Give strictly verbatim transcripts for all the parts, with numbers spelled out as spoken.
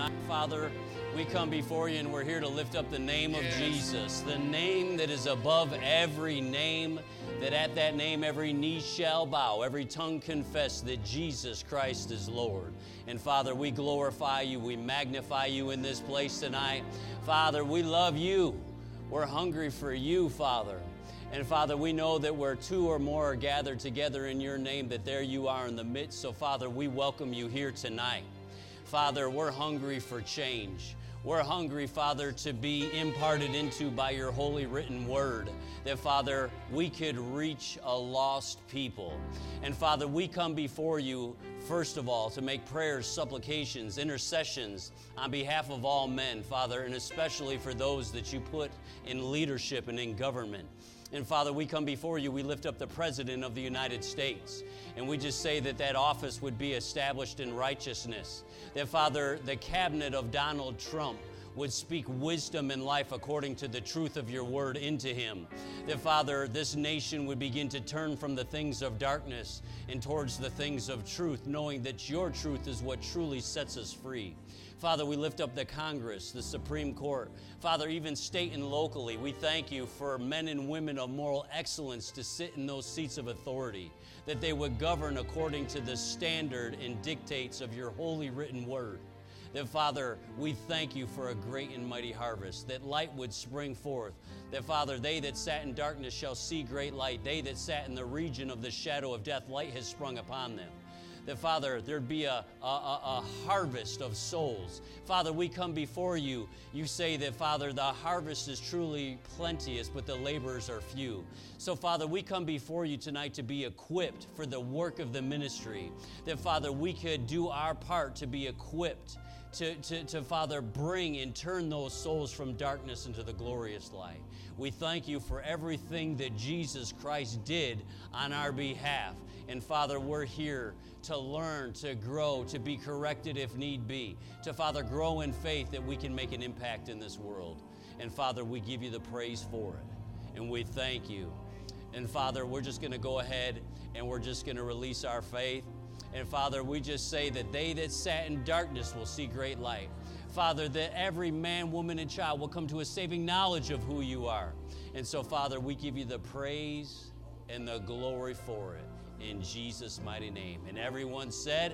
tonight, Father. We come before you and we're here to lift up the name of Yes. Jesus, the name that is above every name, that at that name every knee shall bow, every tongue confess that Jesus Christ is Lord. And Father, we glorify you, we magnify you in this place tonight. Father, we love you. We're hungry for you, Father. And Father, we know that where two or more are gathered together in your name, that there you are in the midst. So Father, we welcome you here tonight. Father, we're hungry for change. We're hungry, Father, to be imparted into by your holy written word, that, Father, we could reach a lost people. And, Father, we come before you, first of all, to make prayers, supplications, intercessions on behalf of all men, Father, and especially for those that you put in leadership and in government. And Father, we come before you, we lift up the President of the United States, and we just say that that office would be established in righteousness. That, Father, the cabinet of Donald Trump would speak wisdom and life according to the truth of your word into him. That, Father, this nation would begin to turn from the things of darkness and towards the things of truth, knowing that your truth is what truly sets us free. Father, we lift up the Congress, the Supreme Court. Father, even state and locally, we thank you for men and women of moral excellence to sit in those seats of authority, that they would govern according to the standard and dictates of your holy written word. That, Father, we thank you for a great and mighty harvest, that light would spring forth. That, Father, they that sat in darkness shall see great light. They that sat in the region of the shadow of death, light has sprung upon them. That, Father, there'd be a, a, a harvest of souls. Father, we come before you. You say that, Father, the harvest is truly plenteous, but the laborers are few. So, Father, we come before you tonight to be equipped for the work of the ministry. That, Father, we could do our part to be equipped To, to, to, Father, bring and turn those souls from darkness into the glorious light. We thank you for everything that Jesus Christ did on our behalf. And, Father, we're here to learn, to grow, to be corrected if need be, to, Father, grow in faith that we can make an impact in this world. And, Father, we give you the praise for it, and we thank you. And, Father, we're just going to go ahead and we're just going to release our faith. And, Father, we just say that they that sat in darkness will see great light. Father, that every man, woman, and child will come to a saving knowledge of who you are. And so, Father, we give you the praise and the glory for it in Jesus' mighty name. And everyone said,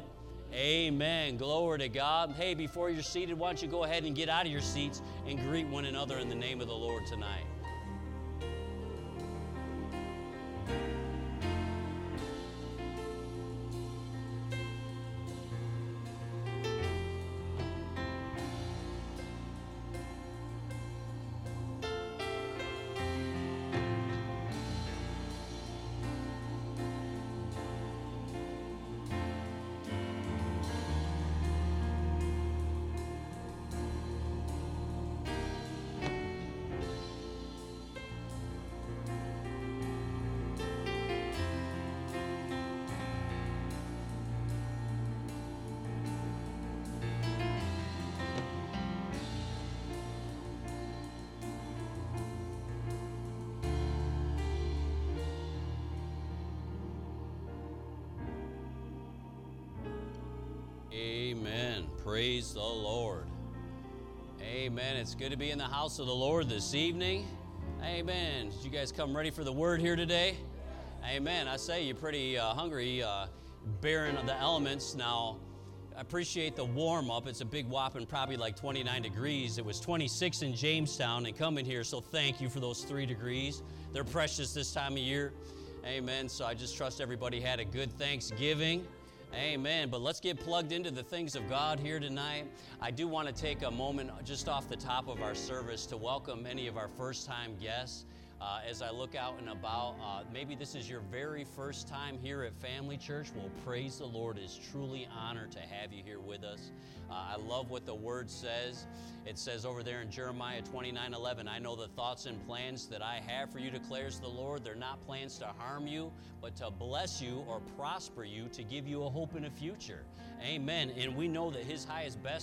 amen. Glory to God. Hey, before you're seated, why don't you go ahead and get out of your seats and greet one another in the name of the Lord tonight. Amen. Praise the Lord. Amen. It's good to be in the house of the Lord this evening. Amen. Did you guys come ready for the word here today? Amen. I say you're pretty uh, hungry, uh, bearing the elements. Now, I appreciate the warm-up. It's a big whopping, probably like twenty-nine degrees. It was twenty-six in Jamestown and coming here, so thank you for those three degrees. They're precious this time of year. Amen. So I just trust everybody had a good Thanksgiving. Amen. But let's get plugged into the things of God here tonight. I do want to take a moment just off the top of our service to welcome many of our first-time guests. Uh, as I look out and about, uh, maybe this is your very first time here at Family Church. Well, praise the Lord. It's truly honored to have you here with us. Uh, I love what the Word says. It says over there in Jeremiah twenty-nine eleven, I know the thoughts and plans that I have for you, declares the Lord. They're not plans to harm you, but to bless you or prosper you, to give you a hope and a future. Amen. And we know that His highest best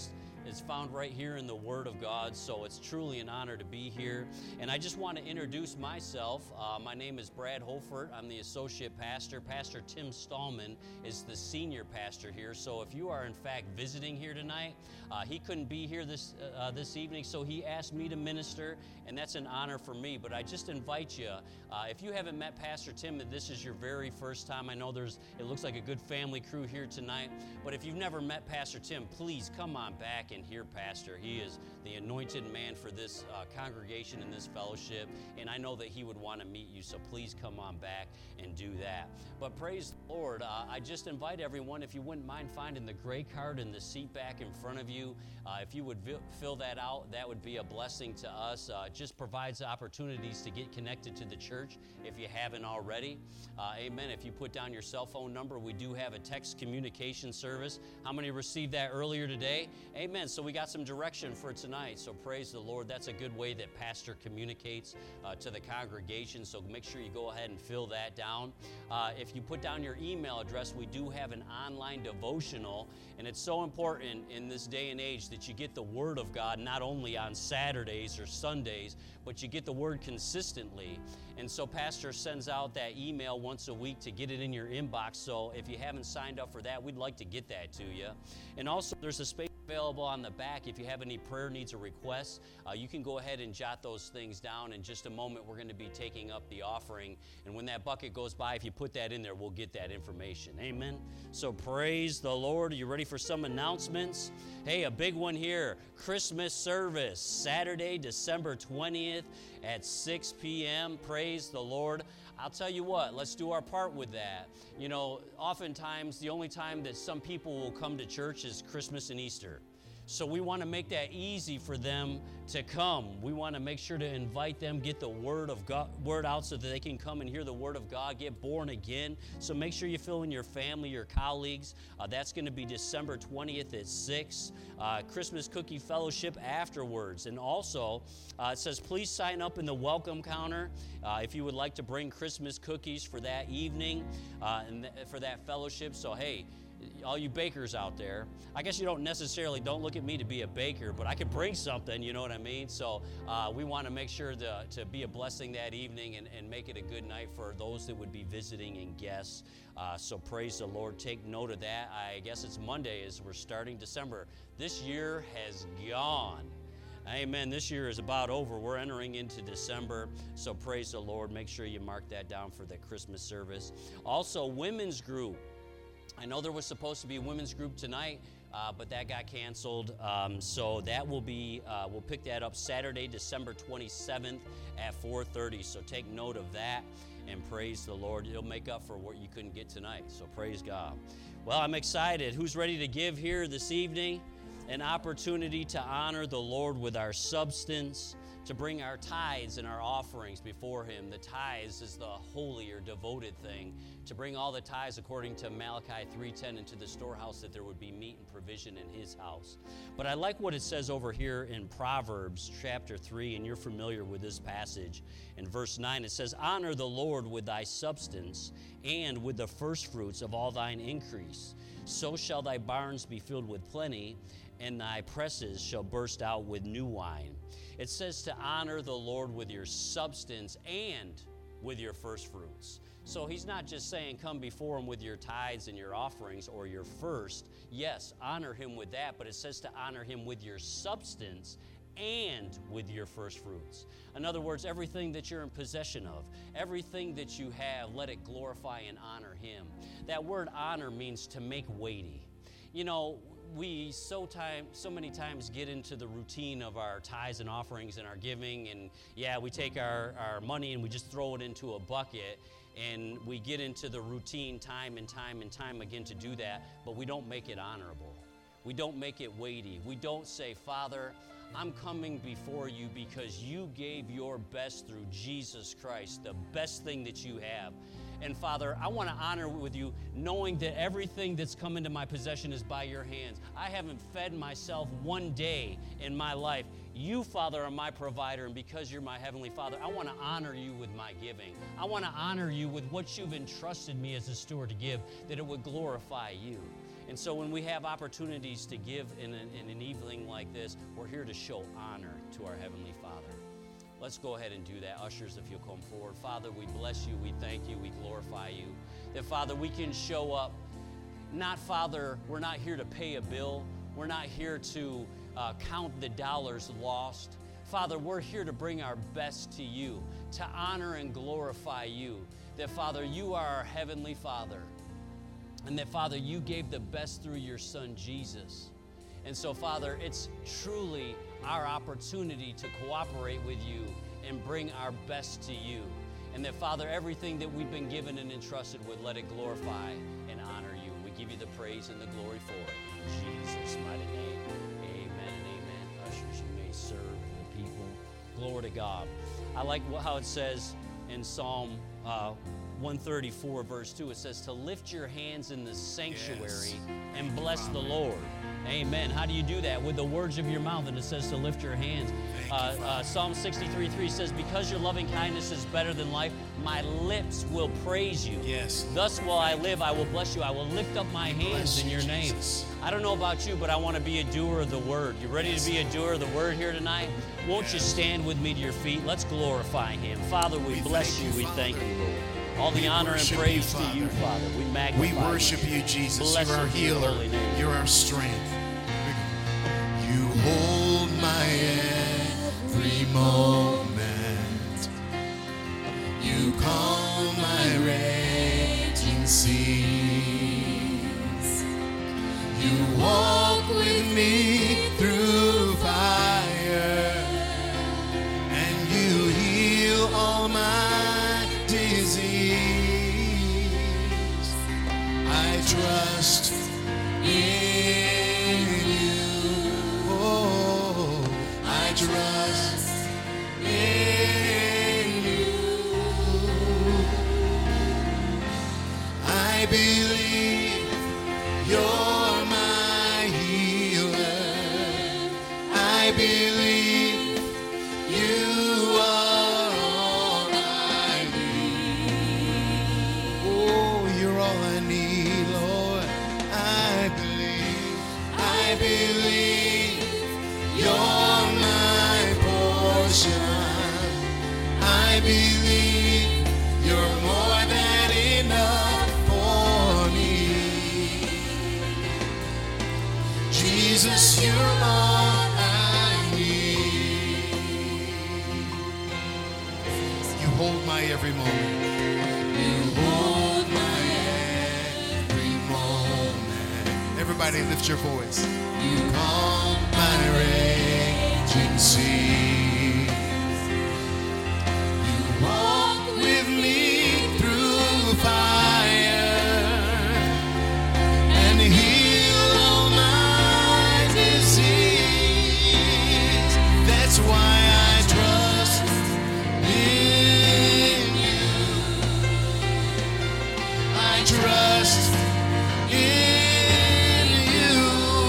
is found right here in the Word of God, so it's truly an honor to be here. And I just want to introduce myself. Uh, my name is Brad Holfert. I'm the associate pastor. Pastor Tim Stallman is the senior pastor here. So if you are in fact visiting here tonight, uh, he couldn't be here this uh, this evening, so he asked me to minister, and that's an honor for me. But I just invite you, uh, if you haven't met Pastor Tim and this is your very first time, I know there's it looks like a good family crew here tonight, but if you've never met Pastor Tim, please come on back and hear Pastor. He is the anointed man for this uh, congregation and this fellowship, and I know that he would want to meet you, so please come on back and do that. But praise the Lord, uh, I just invite everyone, if you wouldn't mind finding the gray card in the seat back in front of you, uh, if you would vi- fill that out, that would be a blessing to us. Uh, it just provides opportunities to get connected to the church if you haven't already. Uh, amen. If you put down your cell phone number, we do have a text communication service. How many received that earlier today? Amen. So we got some direction for tonight. So praise the Lord. That's a good way that Pastor communicates uh, to the congregation. So make sure you go ahead and fill that down. Uh, if you put down your email address, we do have an online devotional, and it's so important in this day and age that you get the Word of God not only on Saturdays or Sundays, but you get the Word consistently. And so Pastor sends out that email once a week to get it in your inbox. So if you haven't signed up for that, we'd like to get that to you. And also there's a space available on the back. If you have any prayer needs or requests, uh, you can go ahead and jot those things down. In just a moment, we're going to be taking up the offering. And when that bucket goes by, if you put that in there, we'll get that information. Amen. So praise the Lord. Are you ready for some announcements? Hey, a big one here. Christmas service, Saturday, December twentieth at six p.m. Praise the Lord. I'll tell you what, let's do our part with that. You know, oftentimes the only time that some people will come to church is Christmas and Easter. So we want to make that easy for them to come. We want to make sure to invite them, get the word of God, word out so that they can come and hear the word of God, get born again. So make sure you fill in your family, your colleagues. Uh, that's going to be December twentieth at six. Uh, Christmas Cookie Fellowship afterwards. And also, uh, it says, please sign up in the welcome counter uh, if you would like to bring Christmas cookies for that evening uh, and th- for that fellowship. So, hey, all you bakers out there, I guess you don't necessarily, don't look at me to be a baker, but I could bring something, you know what I mean? So uh, we want to make sure to, to be a blessing that evening and, and make it a good night for those that would be visiting and guests. Uh, so praise the Lord. Take note of that. I guess it's Monday as we're starting December. This year has gone. Amen. This year is about over. We're entering into December, so praise the Lord. Make sure you mark that down for the Christmas service. Also, women's group. I know there was supposed to be a women's group tonight, uh, but that got canceled. Um, so that will be, uh, we'll pick that up Saturday, December twenty-seventh at four thirty. So take note of that and praise the Lord. It'll make up for what you couldn't get tonight. So praise God. Well, I'm excited. Who's ready to give here this evening? An opportunity to honor the Lord with our substance, to bring our tithes and our offerings before Him. The tithes is the holy or devoted thing. To bring all the tithes according to Malachi three ten into the storehouse, that there would be meat and provision in His house. But I like what it says over here in Proverbs chapter three, and you're familiar with this passage. In verse nine, it says, honor the Lord with thy substance and with the firstfruits of all thine increase. So shall thy barns be filled with plenty, and thy presses shall burst out with new wine. It says to honor the Lord with your substance and with your first fruits. So He's not just saying come before Him with your tithes and your offerings or your first. Yes, honor Him with that, but it says to honor Him with your substance and with your first fruits. In other words, everything that you're in possession of, everything that you have, let it glorify and honor Him. That word honor means to make weighty. You know, we so time so many times get into the routine of our tithes and offerings and our giving, and yeah, we take our, our money and we just throw it into a bucket, and we get into the routine time and time and time again to do that, but we don't make it honorable. We don't make it weighty. We don't say, Father, I'm coming before you because you gave your best through Jesus Christ, the best thing that you have. And Father, I want to honor with you, knowing that everything that's come into my possession is by your hands. I haven't fed myself one day in my life. You, Father, are my provider, and because you're my Heavenly Father, I want to honor you with my giving. I want to honor you with what you've entrusted me as a steward to give, that it would glorify you. And so when we have opportunities to give in an, in an evening like this, we're here to show honor to our Heavenly Father. Let's go ahead and do that. Ushers, if you'll come forward. Father, we bless you, we thank you, we glorify you. That, Father, we can show up. Not, Father, we're not here to pay a bill. We're not here to uh, count the dollars lost. Father, we're here to bring our best to you, to honor and glorify you. That, Father, you are our Heavenly Father. And that, Father, you gave the best through your Son, Jesus. And so, Father, it's truly our opportunity to cooperate with you and bring our best to you. And that, Father, everything that we've been given and entrusted with, let it glorify and honor you. We give you the praise and the glory for it. In Jesus' mighty name, amen and amen. Ushers, you may serve the people. Glory to God. I like how it says in Psalm uh, one thirty-four, verse two, it says to lift your hands in the sanctuary yes. and bless the Lord. Amen. How do you do that? With the words of your mouth, and it says to lift your hands. Uh, uh, Psalm sixty-three three says, because your loving kindness is better than life, my lips will praise you. Yes. Thus while I live, I will bless you. I will lift up my hands in your name. I don't know about you, but I want to be a doer of the word. You ready yes. to be a doer of the word here tonight? Won't yes. you stand with me to your feet? Let's glorify him. Father, we, we bless you. you we thank you, Lord. All the we honor and praise you, to you, Father. We magnify We worship you, you Jesus. Blessed You're our healer. You're our strength. You hold my every moment. You calm my raging seas. You walk with me through fire, and you heal all my disease. I trust in you. Oh, I trust in you. I believe you're my healer. I believe you are all I need. Oh, you're all I need, Lord. I believe, I believe you're my portion. I believe you're more than enough for me. Jesus, you're all I need. You hold my every moment. You hold my every moment. Everybody lift your voice. You calm my raging sea. You walk with me through fire and heal all my disease. That's why I trust in you. I trust in you.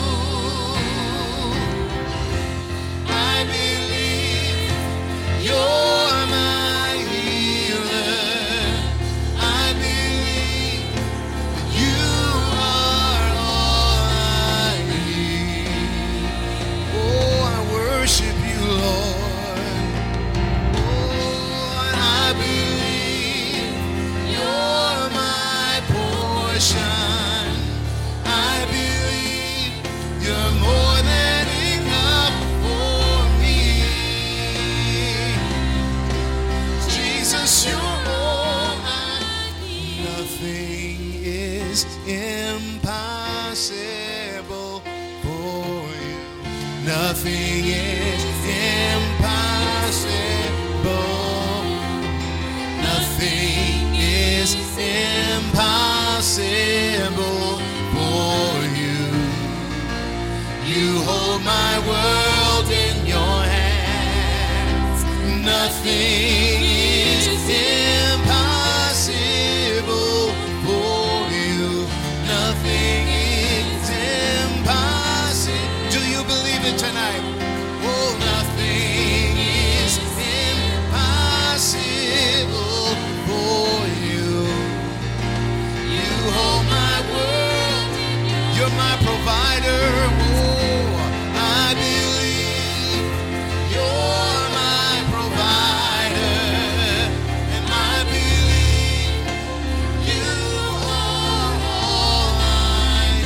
I believe you're my healer. I believe you are all I need. Oh, I worship you, Lord. Oh, I believe you're my portion. I believe you're more than enough for me. Jesus, you're all I need. Nothing is impossible for you. Nothing is impossible. Nothing is impossible for you. You hold my world in your hands. Nothing is impossible for you. Nothing is impossible. Do you believe it tonight? Oh, nothing is impossible for you. You hold my world. You're provider. Oh, I believe you're my provider, and I believe you are all I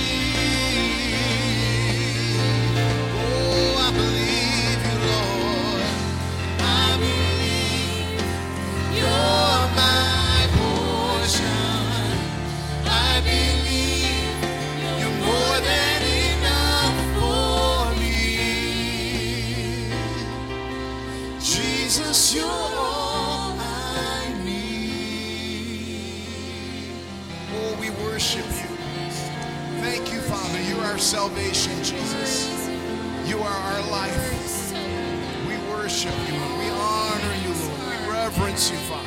need. Oh, I believe you, Lord. I believe you're my portion. I believe you're more than enough for me. Jesus, you're all I need. Oh, we worship you. Thank you, Father. You are our salvation, Jesus. You are our life. We worship you and we honor you, Lord. We reverence you, Father.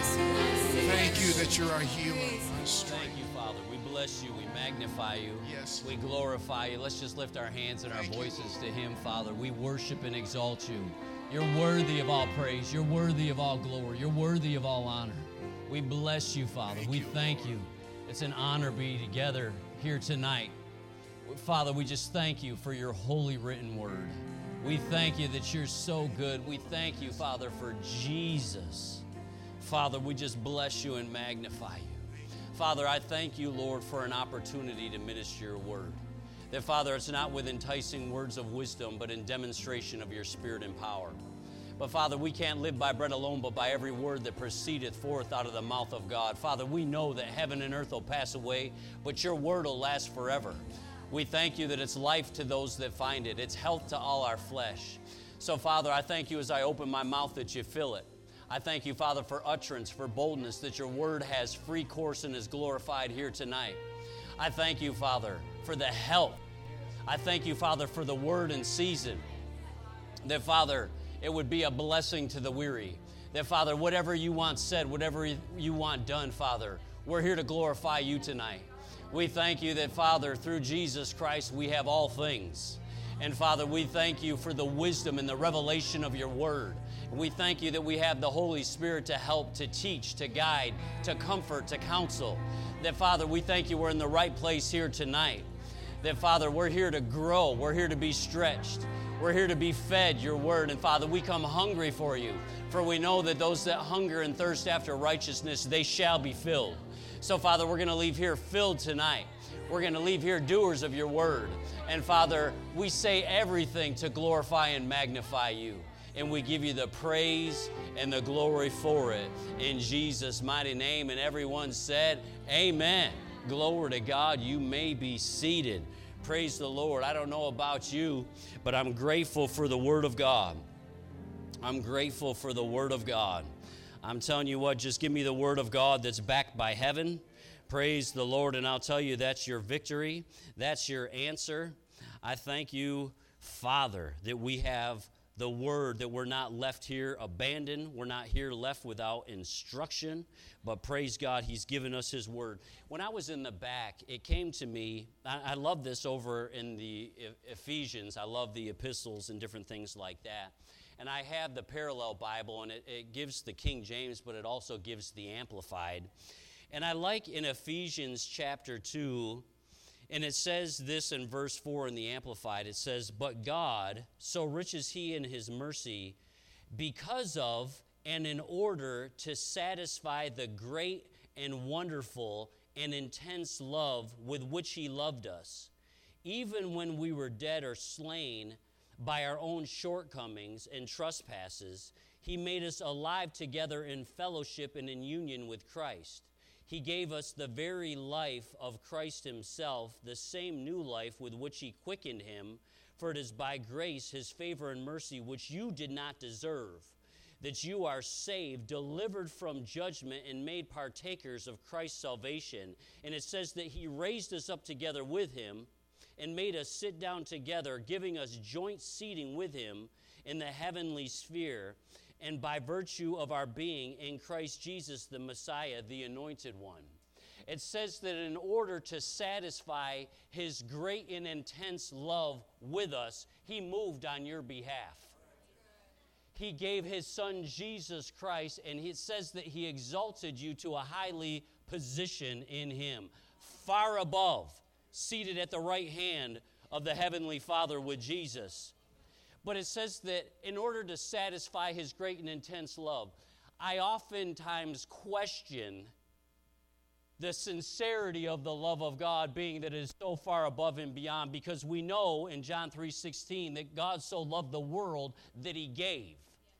Thank you that you're our healer, our strength. Thank you, Father. We bless you. We magnify you. Yes. We glorify you. Let's just lift our hands and our Thank you, voices Lord. to him, Father. We worship and exalt you. You're worthy of all praise. You're worthy of all glory. You're worthy of all honor. We bless you, Father. Thank we you, thank you. It's an honor to be together here tonight. Father, we just thank you for your holy written word. We thank you that you're so good. We thank you, Father, for Jesus. Father, we just bless you and magnify you. Father, I thank you, Lord, for an opportunity to minister your word. That, Father, it's not with enticing words of wisdom, but in demonstration of your spirit and power. But, Father, we can't live by bread alone, but by every word that proceedeth forth out of the mouth of God. Father, we know that heaven and earth will pass away, but your word will last forever. We thank you that it's life to those that find it. It's health to all our flesh. So, Father, I thank you as I open my mouth that you fill it. I thank you, Father, for utterance, for boldness, that your word has free course and is glorified here tonight. I thank you, Father, for the help. I thank you, Father, for the word in season. That, Father, it would be a blessing to the weary. That, Father, whatever you want said, whatever you want done, Father, we're here to glorify you tonight. We thank you that, Father, through Jesus Christ, we have all things. And, Father, we thank you for the wisdom and the revelation of your word. We thank you that we have the Holy Spirit to help, to teach, to guide, to comfort, to counsel. That, Father, we thank you we're in the right place here tonight. That, Father, we're here to grow. We're here to be stretched. We're here to be fed your word. And, Father, we come hungry for you. For we know that those that hunger and thirst after righteousness, they shall be filled. So, Father, we're going to leave here filled tonight. We're going to leave here doers of your word. And, Father, we say everything to glorify and magnify you. And we give you the praise and the glory for it. In Jesus' mighty name. And everyone said, amen. Glory to God. You may be seated. Praise the Lord. I don't know about you, but I'm grateful for the word of God. I'm grateful for the word of God. I'm telling you what, just give me the word of God that's backed by heaven. Praise the Lord. And I'll tell you, that's your victory. That's your answer. I thank you, Father, that we have the word, that we're not left here abandoned. We're not here left without instruction. But praise God, he's given us his word. When I was in the back, it came to me, I, I love this over in the Ephesians. I love the epistles and different things like that. And I have the parallel Bible, and it, it gives the King James, but it also gives the Amplified. And I like in Ephesians chapter two, and it says this in verse four in the Amplified. It says, but God, so rich is he in his mercy, because of and in order to satisfy the great and wonderful and intense love with which he loved us, even when we were dead or slain by our own shortcomings and trespasses, he made us alive together in fellowship and in union with Christ. He gave us the very life of Christ himself, the same new life with which he quickened him, for it is by grace, his favor and mercy, which you did not deserve, that you are saved, delivered from judgment, and made partakers of Christ's salvation. And it says that he raised us up together with him and made us sit down together, giving us joint seating with him in the heavenly sphere, and by virtue of our being in Christ Jesus, the Messiah, the Anointed One. It says that in order to satisfy his great and intense love with us, he moved on your behalf. He gave his son Jesus Christ, and it says that he exalted you to a highly position in him, far above seated at the right hand of the Heavenly Father with Jesus. But it says that in order to satisfy his great and intense love, I oftentimes question the sincerity of the love of God, being that it is so far above and beyond, because we know in John three sixteen that God so loved the world that he gave.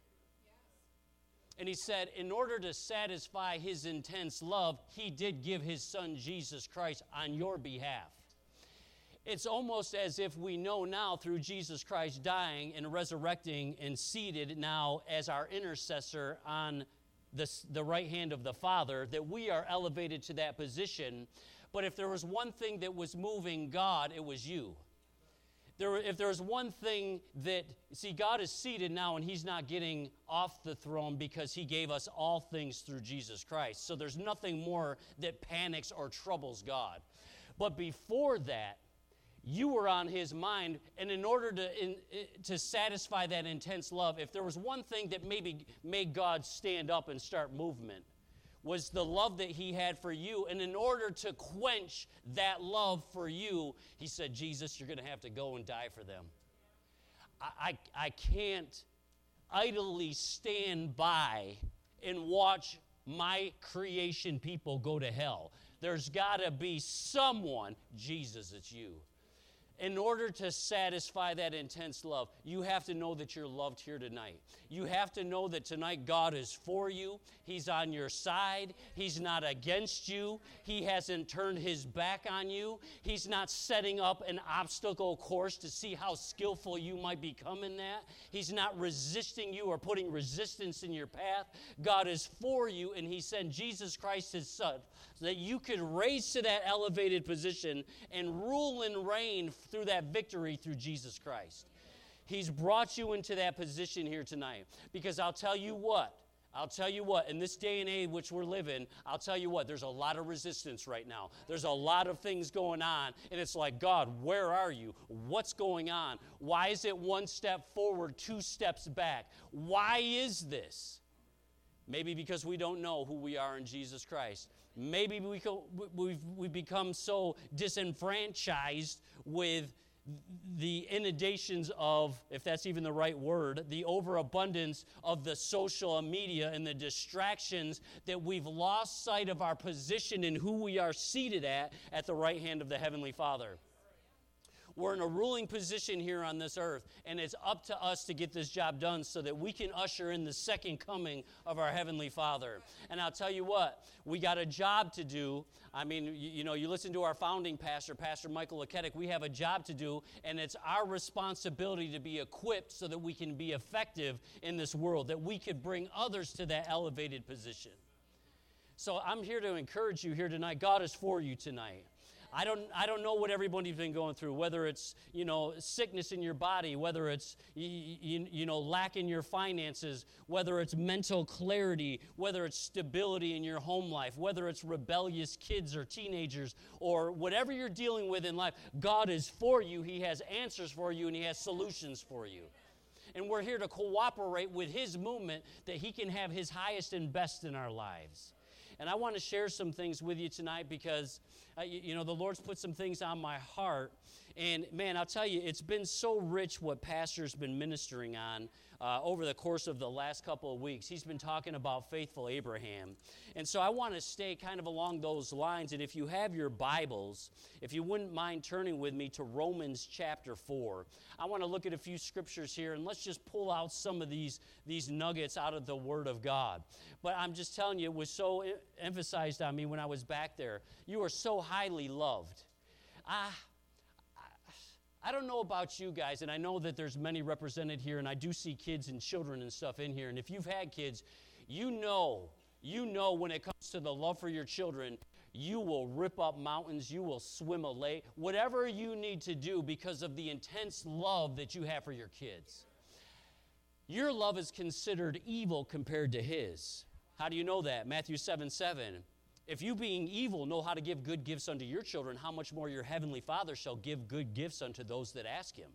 And he said, in order to satisfy his intense love, he did give his son Jesus Christ on your behalf. It's almost as if we know now through Jesus Christ dying and resurrecting and seated now as our intercessor on the, the right hand of the Father, that we are elevated to that position. But if there was one thing that was moving God, it was you. There, if there was one thing that, see, God is seated now and he's not getting off the throne because he gave us all things through Jesus Christ. So there's nothing more that panics or troubles God. But before that, you were on his mind, and in order to, in, to satisfy that intense love, if there was one thing that maybe made God stand up and start movement, was the love that he had for you. And in order to quench that love for you, he said, Jesus, you're going to have to go and die for them. I, I, I can't idly stand by and watch my creation people go to hell. There's got to be someone, Jesus, it's you. In order to satisfy that intense love, you have to know that you're loved here tonight. You have to know that tonight God is for you. He's on your side. He's not against you. He hasn't turned his back on you. He's not setting up an obstacle course to see how skillful you might become in that. He's not resisting you or putting resistance in your path. God is for you, and he sent Jesus Christ, his son, so that you could raise to that elevated position and rule and reign through that victory through Jesus Christ. He's brought you into that position here tonight. Because I'll tell you what, I'll tell you what, in this day and age which we're living, I'll tell you what, there's a lot of resistance right now. There's a lot of things going on, and it's like, God, where are you? What's going on? Why is it one step forward, two steps back? Why is this? Maybe because we don't know who we are in Jesus Christ. Maybe we co- we've, we've become so disenfranchised with the inundations of, if that's even the right word, the overabundance of the social media and the distractions that we've lost sight of our position in who we are seated at, at the right hand of the Heavenly Father. We're in a ruling position here on this earth, and it's up to us to get this job done so that we can usher in the second coming of our Heavenly Father. And I'll tell you what, we got a job to do. I mean, you, you know, you listen to our founding pastor, Pastor Michael Leketic, we have a job to do, and it's our responsibility to be equipped so that we can be effective in this world, that we could bring others to that elevated position. So I'm here to encourage you here tonight. God is for you tonight. I don't I don't know what everybody's been going through, whether it's, you know, sickness in your body, whether it's, you, you, you know, lack in your finances, whether it's mental clarity, whether it's stability in your home life, whether it's rebellious kids or teenagers, or whatever you're dealing with in life. God is for you. He has answers for you, and he has solutions for you. And we're here to cooperate with his movement that he can have his highest and best in our lives. And I want to share some things with you tonight because, uh, you, you know, the Lord's put some things on my heart. And, man, I'll tell you, it's been so rich what Pastor's been ministering on uh, over the course of the last couple of weeks. He's been talking about faithful Abraham. And so I want to stay kind of along those lines. And if you have your Bibles, if you wouldn't mind turning with me to Romans chapter four, I want to look at a few scriptures here, and let's just pull out some of these, these nuggets out of the Word of God. But I'm just telling you, it was so emphasized on me when I was back there. You are so highly loved. I, I, I don't know about you guys, and I know that there's many represented here, and I do see kids and children and stuff in here. And if you've had kids, you know, you know when it comes to the love for your children, you will rip up mountains, you will swim a lake, whatever you need to do because of the intense love that you have for your kids. Your love is considered evil compared to his. How do you know that? Matthew seven seven. If you being evil know how to give good gifts unto your children, how much more your heavenly Father shall give good gifts unto those that ask him.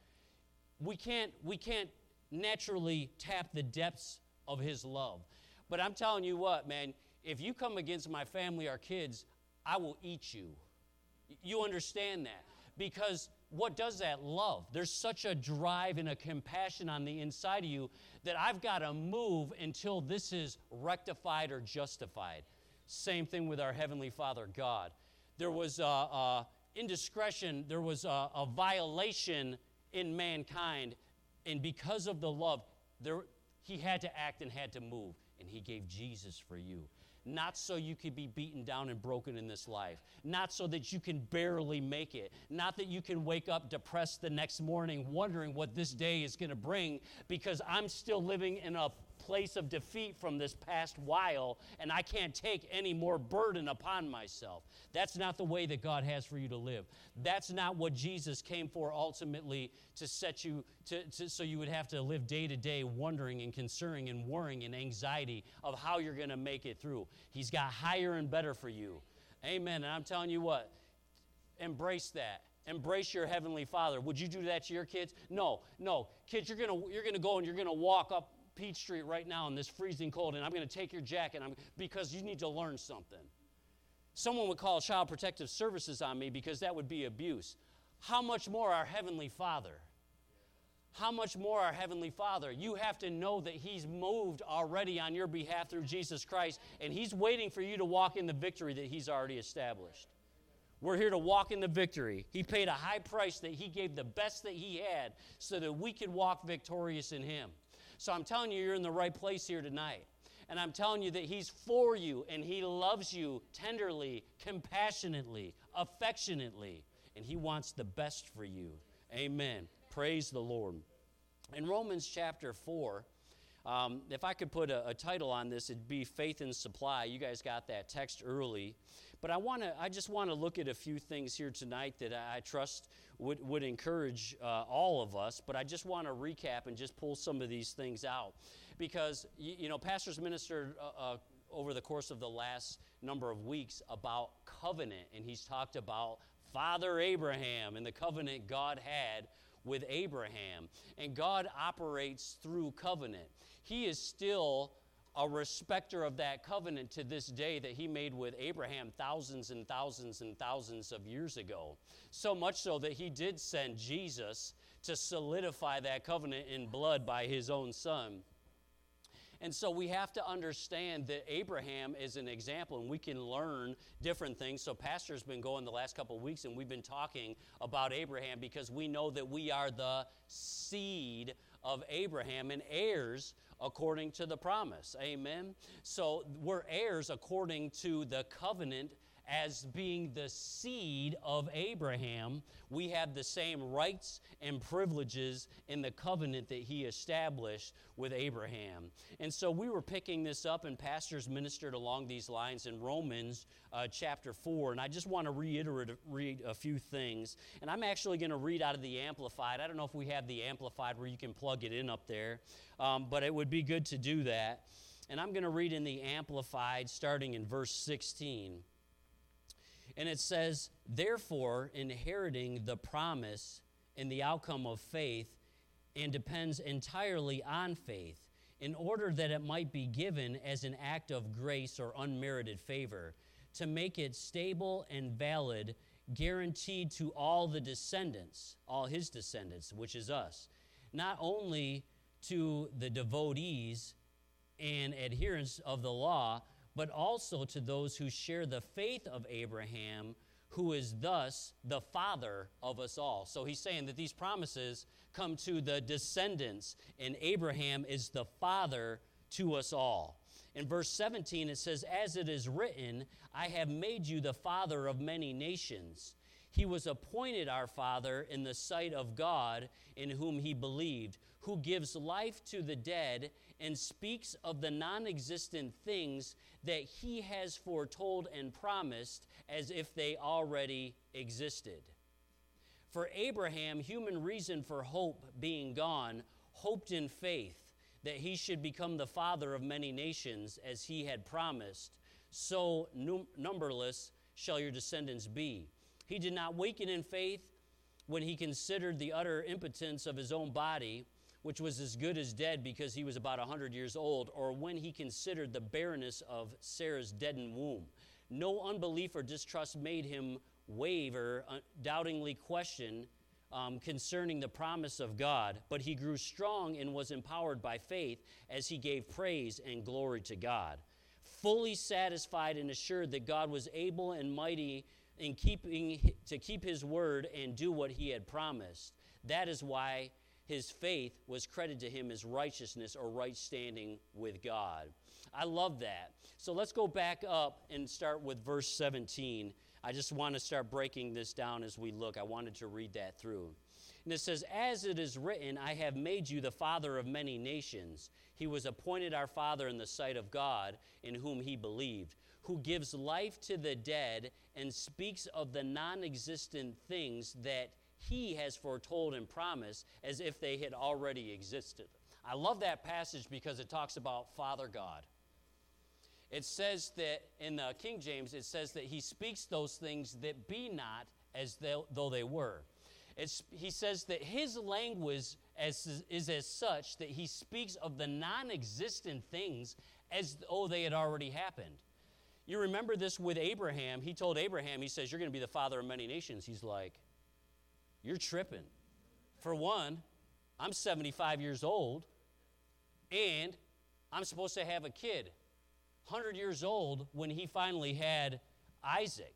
We can't, we can't naturally tap the depths of his love. But I'm telling you what, man, if you come against my family, our kids, I will eat you. You understand that? Because what does that? Love. There's such a drive and a compassion on the inside of you that I've got to move until this is rectified or justified. Same thing with our Heavenly Father, God. There was a, a indiscretion, there was a, a violation in mankind, and because of the love, there, He had to act and had to move, and He gave Jesus for you. Not so you could be beaten down and broken in this life. Not so that you can barely make it. Not that you can wake up depressed the next morning wondering what this day is going to bring because I'm still living in a place of defeat from this past while and I can't take any more burden upon myself. That's not the way that God has for you to live. That's not what Jesus came for ultimately to set you, to, to so you would have to live day to day wondering and concerning and worrying and anxiety of how you're going to make it through. He's got higher and better for you. Amen. And I'm telling you what, embrace that. Embrace your Heavenly Father. Would you do that to your kids? No, no. Kids, you're going to you're going to go and you're going to walk up Peach Street right now in this freezing cold, and I'm going to take your jacket I'm, because you need to learn something. Someone would call Child Protective Services on me because that would be abuse. How much more our Heavenly Father? How much more our Heavenly Father? You have to know that He's moved already on your behalf through Jesus Christ, and He's waiting for you to walk in the victory that He's already established. We're here to walk in the victory. He paid a high price that He gave the best that He had so that we could walk victorious in Him. So I'm telling you, you're in the right place here tonight. And I'm telling you that He's for you, and He loves you tenderly, compassionately, affectionately, and He wants the best for you. Amen. Praise the Lord. In Romans chapter four, um, if I could put a, a title on this, it'd be Faith and Supply. You guys got that text early. But I want to. I just want to look at a few things here tonight that I, I trust would, would encourage uh, all of us. But I just want to recap and just pull some of these things out. Because, you, you know, pastors ministered uh, uh, over the course of the last number of weeks about covenant. And he's talked about Father Abraham and the covenant God had with Abraham. And God operates through covenant. He is still a respecter of that covenant to this day that He made with Abraham thousands and thousands and thousands of years ago. So much so that He did send Jesus to solidify that covenant in blood by His own Son. And so we have to understand that Abraham is an example, and we can learn different things. So Pastor's been going the last couple of weeks, and we've been talking about Abraham because we know that we are the seed of Abraham and heirs according to the promise. Amen? So we're heirs according to the covenant as being the seed of Abraham. We have the same rights and privileges in the covenant that he established with Abraham. And so we were picking this up, and pastors ministered along these lines in Romans uh, chapter four. And I just want to reiterate read a few things. And I'm actually going to read out of the Amplified. I don't know if we have the Amplified where you can plug it in up there, um, but it would be good to do that. And I'm going to read in the Amplified starting in verse sixteen. And it says, therefore, inheriting the promise and the outcome of faith and depends entirely on faith in order that it might be given as an act of grace or unmerited favor to make it stable and valid, guaranteed to all the descendants, all His descendants, which is us, not only to the devotees and adherents of the law, but also to those who share the faith of Abraham, who is thus the father of us all. So he's saying that these promises come to the descendants, and Abraham is the father to us all. In verse seventeen, it says, as it is written, I have made you the father of many nations. He was appointed our father in the sight of God, in whom he believed, who gives life to the dead and speaks of the non-existent things that He has foretold and promised as if they already existed. For Abraham, human reason for hope being gone, hoped in faith that he should become the father of many nations as he had promised. So num- numberless shall your descendants be. He did not weaken in faith when he considered the utter impotence of his own body, which was as good as dead because he was about one hundred years old, or when he considered the barrenness of Sarah's deadened womb. No unbelief or distrust made him waver, uh, doubtingly question um, concerning the promise of God, but he grew strong and was empowered by faith as he gave praise and glory to God, fully satisfied and assured that God was able and mighty in keeping to keep his word and do what he had promised. That is why his faith was credited to him as righteousness or right standing with God. I love that. So let's go back up and start with verse seventeen. I just want to start breaking this down as we look. I wanted to read that through. And it says, as it is written, I have made you the father of many nations. He was appointed our father in the sight of God, in whom he believed, who gives life to the dead and speaks of the non-existent things that he has foretold and promised as if they had already existed. I love that passage because it talks about Father God. It says that in the King James, it says that he speaks those things that be not as though, though they were. It's, he says that his language as, is as such that he speaks of the non-existent things as though they had already happened. You remember this with Abraham. He told Abraham, he says, you're going to be the father of many nations. He's like, you're tripping. For one, I'm seventy-five years old, and I'm supposed to have a kid. one hundred years old when he finally had Isaac.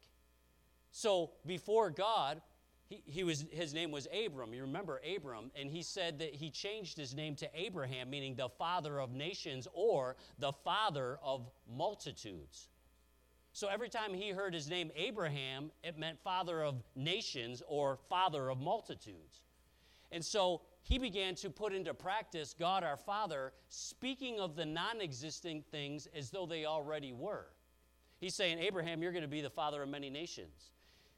So before God, he, he was his name was Abram. You remember Abram, and he said that he changed his name to Abraham, meaning the father of nations or the father of multitudes. So every time he heard his name Abraham, it meant father of nations or father of multitudes. And so he began to put into practice God our Father, speaking of the non-existing things as though they already were. He's saying, Abraham, you're going to be the father of many nations.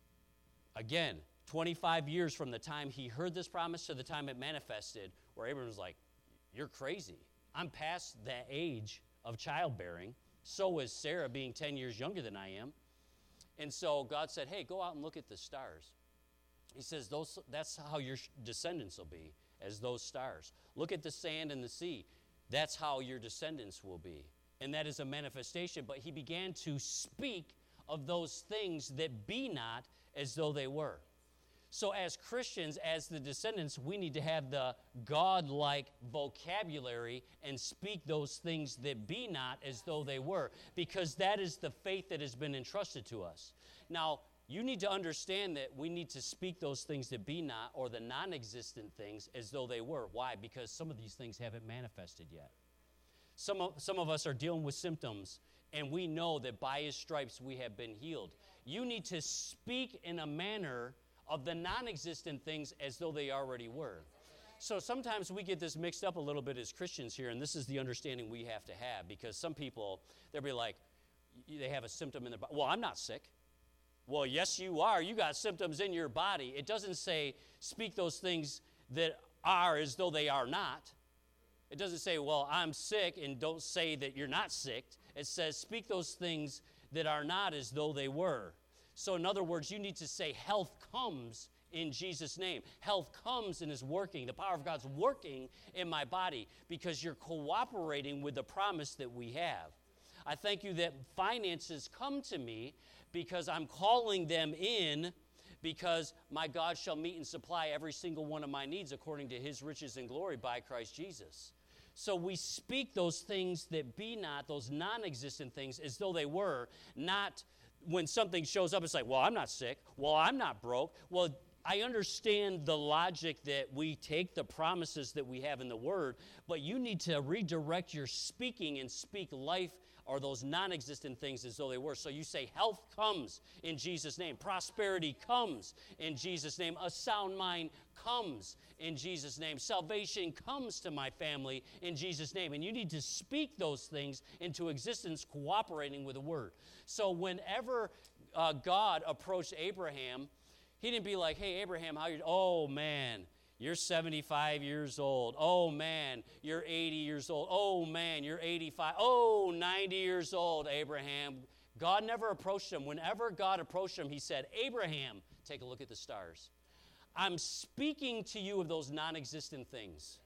Again, twenty-five years from the time he heard this promise to the time it manifested, where Abraham was like, you're crazy. I'm past that age of childbearing. So is Sarah, being ten years younger than I am. And so God said, hey, go out and look at the stars. He says, those, that's how your descendants will be, as those stars. Look at the sand and the sea. That's how your descendants will be. And that is a manifestation. But he began to speak of those things that be not as though they were. So as Christians, as the descendants, we need to have the God-like vocabulary and speak those things that be not as though they were, because that is the faith that has been entrusted to us. Now, you need to understand that we need to speak those things that be not, or the non-existent things, as though they were. Why? Because some of these things haven't manifested yet. Some of, some of us are dealing with symptoms, and we know that by his stripes we have been healed. You need to speak in a manner of the non-existent things as though they already were. So sometimes we get this mixed up a little bit as Christians here, and this is the understanding we have to have, because some people, they'll be like, they have a symptom in their body. Well, I'm not sick. Well, yes, you are. You got symptoms in your body. It doesn't say speak those things that are as though they are not. It doesn't say, well, I'm sick, and don't say that you're not sick. It says speak those things that are not as though they were. So in other words, you need to say health comes in Jesus' name. Health comes and is working. The power of God's working in my body because you're cooperating with the promise that we have. I thank you that finances come to me because I'm calling them in, because my God shall meet and supply every single one of my needs according to his riches and glory by Christ Jesus. So we speak those things that be not, those non-existent things, as though they were, not when something shows up, it's like, well, I'm not sick. Well, I'm not broke. Well, I understand the logic that we take the promises that we have in the Word, but you need to redirect your speaking and speak life or those non-existent things as though they were. So you say health comes in Jesus' name. Prosperity comes in Jesus' name. A sound mind comes in Jesus' name. Salvation comes to my family in Jesus' name. And you need to speak those things into existence, cooperating with the Word. So whenever uh, God approached Abraham, he didn't be like, hey, Abraham, how you? Oh, man, you're seventy-five years old. Oh, man, you're eighty years old. Oh, man, you're eighty-five. Oh, ninety years old, Abraham. God never approached him. Whenever God approached him, he said, Abraham, take a look at the stars. I'm speaking to you of those non-existent things.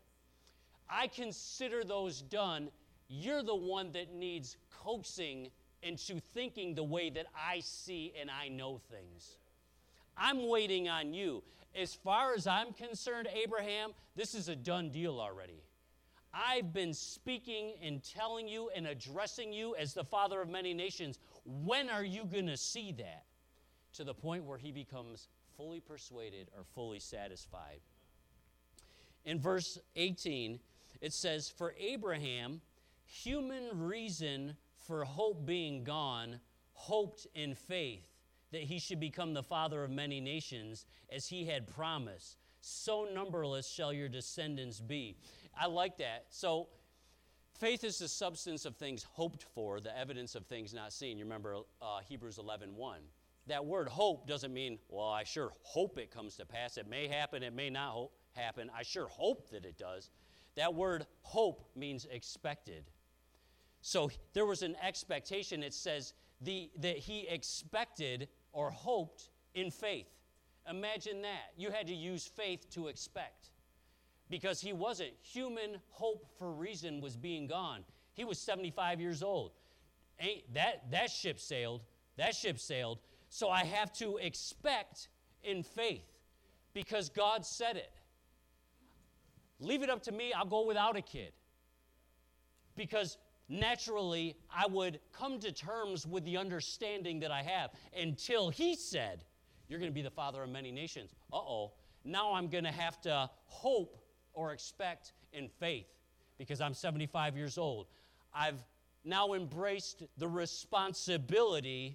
I consider those done. You're the one that needs coaxing into thinking the way that I see and I know things. I'm waiting on you. As far as I'm concerned, Abraham, this is a done deal already. I've been speaking and telling you and addressing you as the father of many nations. When are you going to see that? To the point where he becomes fully persuaded or fully satisfied. In verse eighteen, it says, "For Abraham, human reason for hope being gone, hoped in faith that he should become the father of many nations, as he had promised. So numberless shall your descendants be." I like that. So faith is the substance of things hoped for, the evidence of things not seen. You remember uh, Hebrews eleven one. That word hope doesn't mean, well, I sure hope it comes to pass. It may happen, it may not ho- happen. I sure hope that it does. That word hope means expected. So there was an expectation. It says the, that he expected or hoped in faith. Imagine that. You had to use faith to expect. Because he wasn't. Human hope for reason was being gone. He was seventy-five years old. Ain't that, that ship sailed. That ship sailed. So I have to expect in faith because God said it. Leave it up to me, I'll go without a kid. Because naturally, I would come to terms with the understanding that I have until he said, you're going to be the father of many nations. Uh-oh. Now I'm going to have to hope or expect in faith because I'm seventy-five years old. I've now embraced the responsibility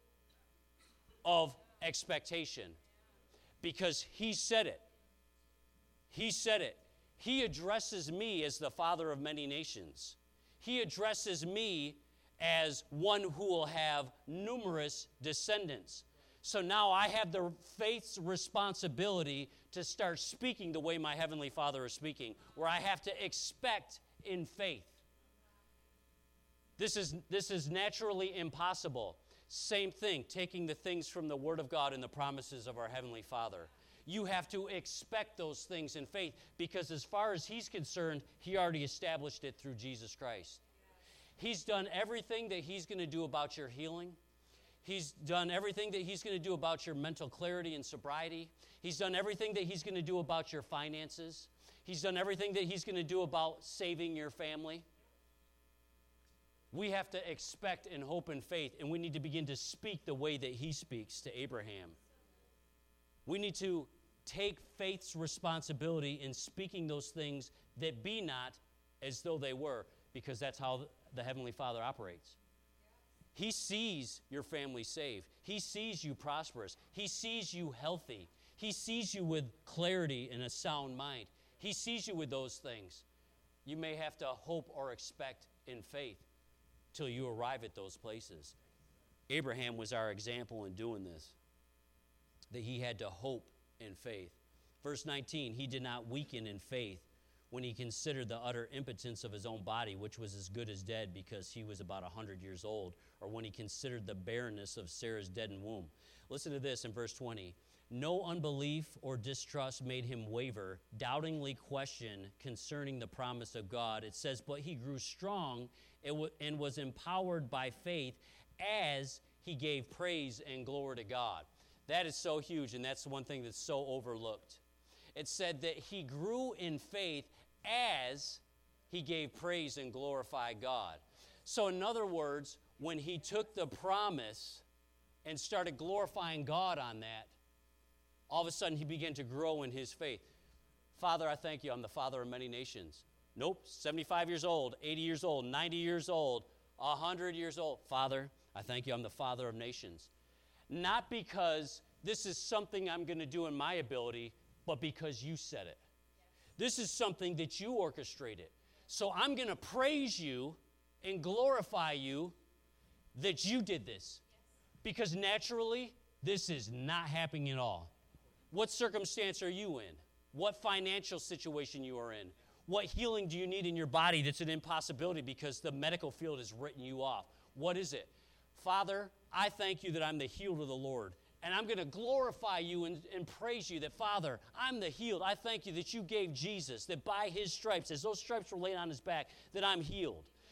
of expectation because he said it. He said it. He addresses me as the father of many nations. He addresses me as one who will have numerous descendants. So now I have the faith's responsibility to start speaking the way my Heavenly Father is speaking, where I have to expect in faith. This is, this is naturally impossible. Same thing, taking the things from the Word of God and the promises of our Heavenly Father. You have to expect those things in faith because as far as He's concerned, He already established it through Jesus Christ. He's done everything that He's going to do about your healing. He's done everything that He's going to do about your mental clarity and sobriety. He's done everything that He's going to do about your finances. He's done everything that He's going to do about saving your family. We have to expect and hope and faith, and we need to begin to speak the way that He speaks to Abraham. We need to take faith's responsibility in speaking those things that be not as though they were, because that's how the Heavenly Father operates. He sees your family saved. He sees you prosperous. He sees you healthy. He sees you with clarity and a sound mind. He sees you with those things. You may have to hope or expect in faith till you arrive at those places. Abraham was our example in doing this, that he had to hope in faith. Verse nineteen, he did not weaken in faith when he considered the utter impotence of his own body, which was as good as dead because he was about one hundred years old, or when he considered the barrenness of Sarah's deadened womb. Listen to this in verse twenty. No unbelief or distrust made him waver, doubtingly question concerning the promise of God. It says, but he grew strong and was empowered by faith as he gave praise and glory to God. That is so huge, and that's the one thing that's so overlooked. It said that he grew in faith as he gave praise and glorified God. So in other words, when he took the promise and started glorifying God on that, all of a sudden he began to grow in his faith. Father, I thank you, I'm the father of many nations. Nope, seventy-five years old, eighty years old, ninety years old, one hundred years old. Father, I thank you, I'm the father of nations. Not because this is something I'm going to do in my ability, but because you said it. This is something that you orchestrated. So I'm going to praise you and glorify you that you did this. Because naturally, this is not happening at all. What circumstance are you in? What financial situation you are in? What healing do you need in your body that's an impossibility because the medical field has written you off? What is it? Father, I thank you that I'm the healed of the Lord. And I'm going to glorify you and, and praise you that, Father, I'm the healed. I thank you that you gave Jesus, that by his stripes, as those stripes were laid on his back, that I'm healed.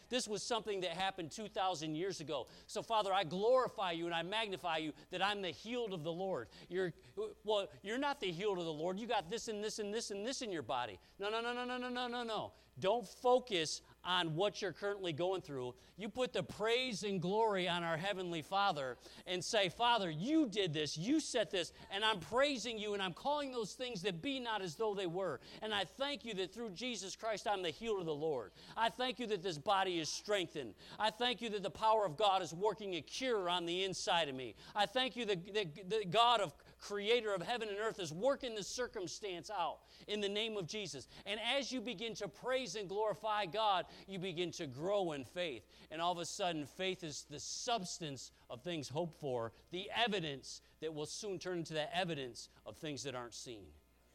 This was something that happened two thousand years ago. So, Father, I glorify you and I magnify you that I'm the healed of the Lord. You're, well, you're not the healed of the Lord. You got this and this and this and this in your body. No, no, no, no, no, no, no, no, no. Don't focus on what you're currently going through. You put the praise and glory on our Heavenly Father and say, Father, you did this, you set this, and I'm praising you, and I'm calling those things that be not as though they were. And I thank you that through Jesus Christ, I'm the healed of the Lord. I thank you that this body is strengthened. I thank you that the power of God is working a cure on the inside of me. I thank you that the God of creator of heaven and earth is working this circumstance out in the name of Jesus. And as you begin to praise and glorify God, you begin to grow in faith. And all of a sudden, faith is the substance of things hoped for, the evidence that will soon turn into the evidence of things that aren't seen.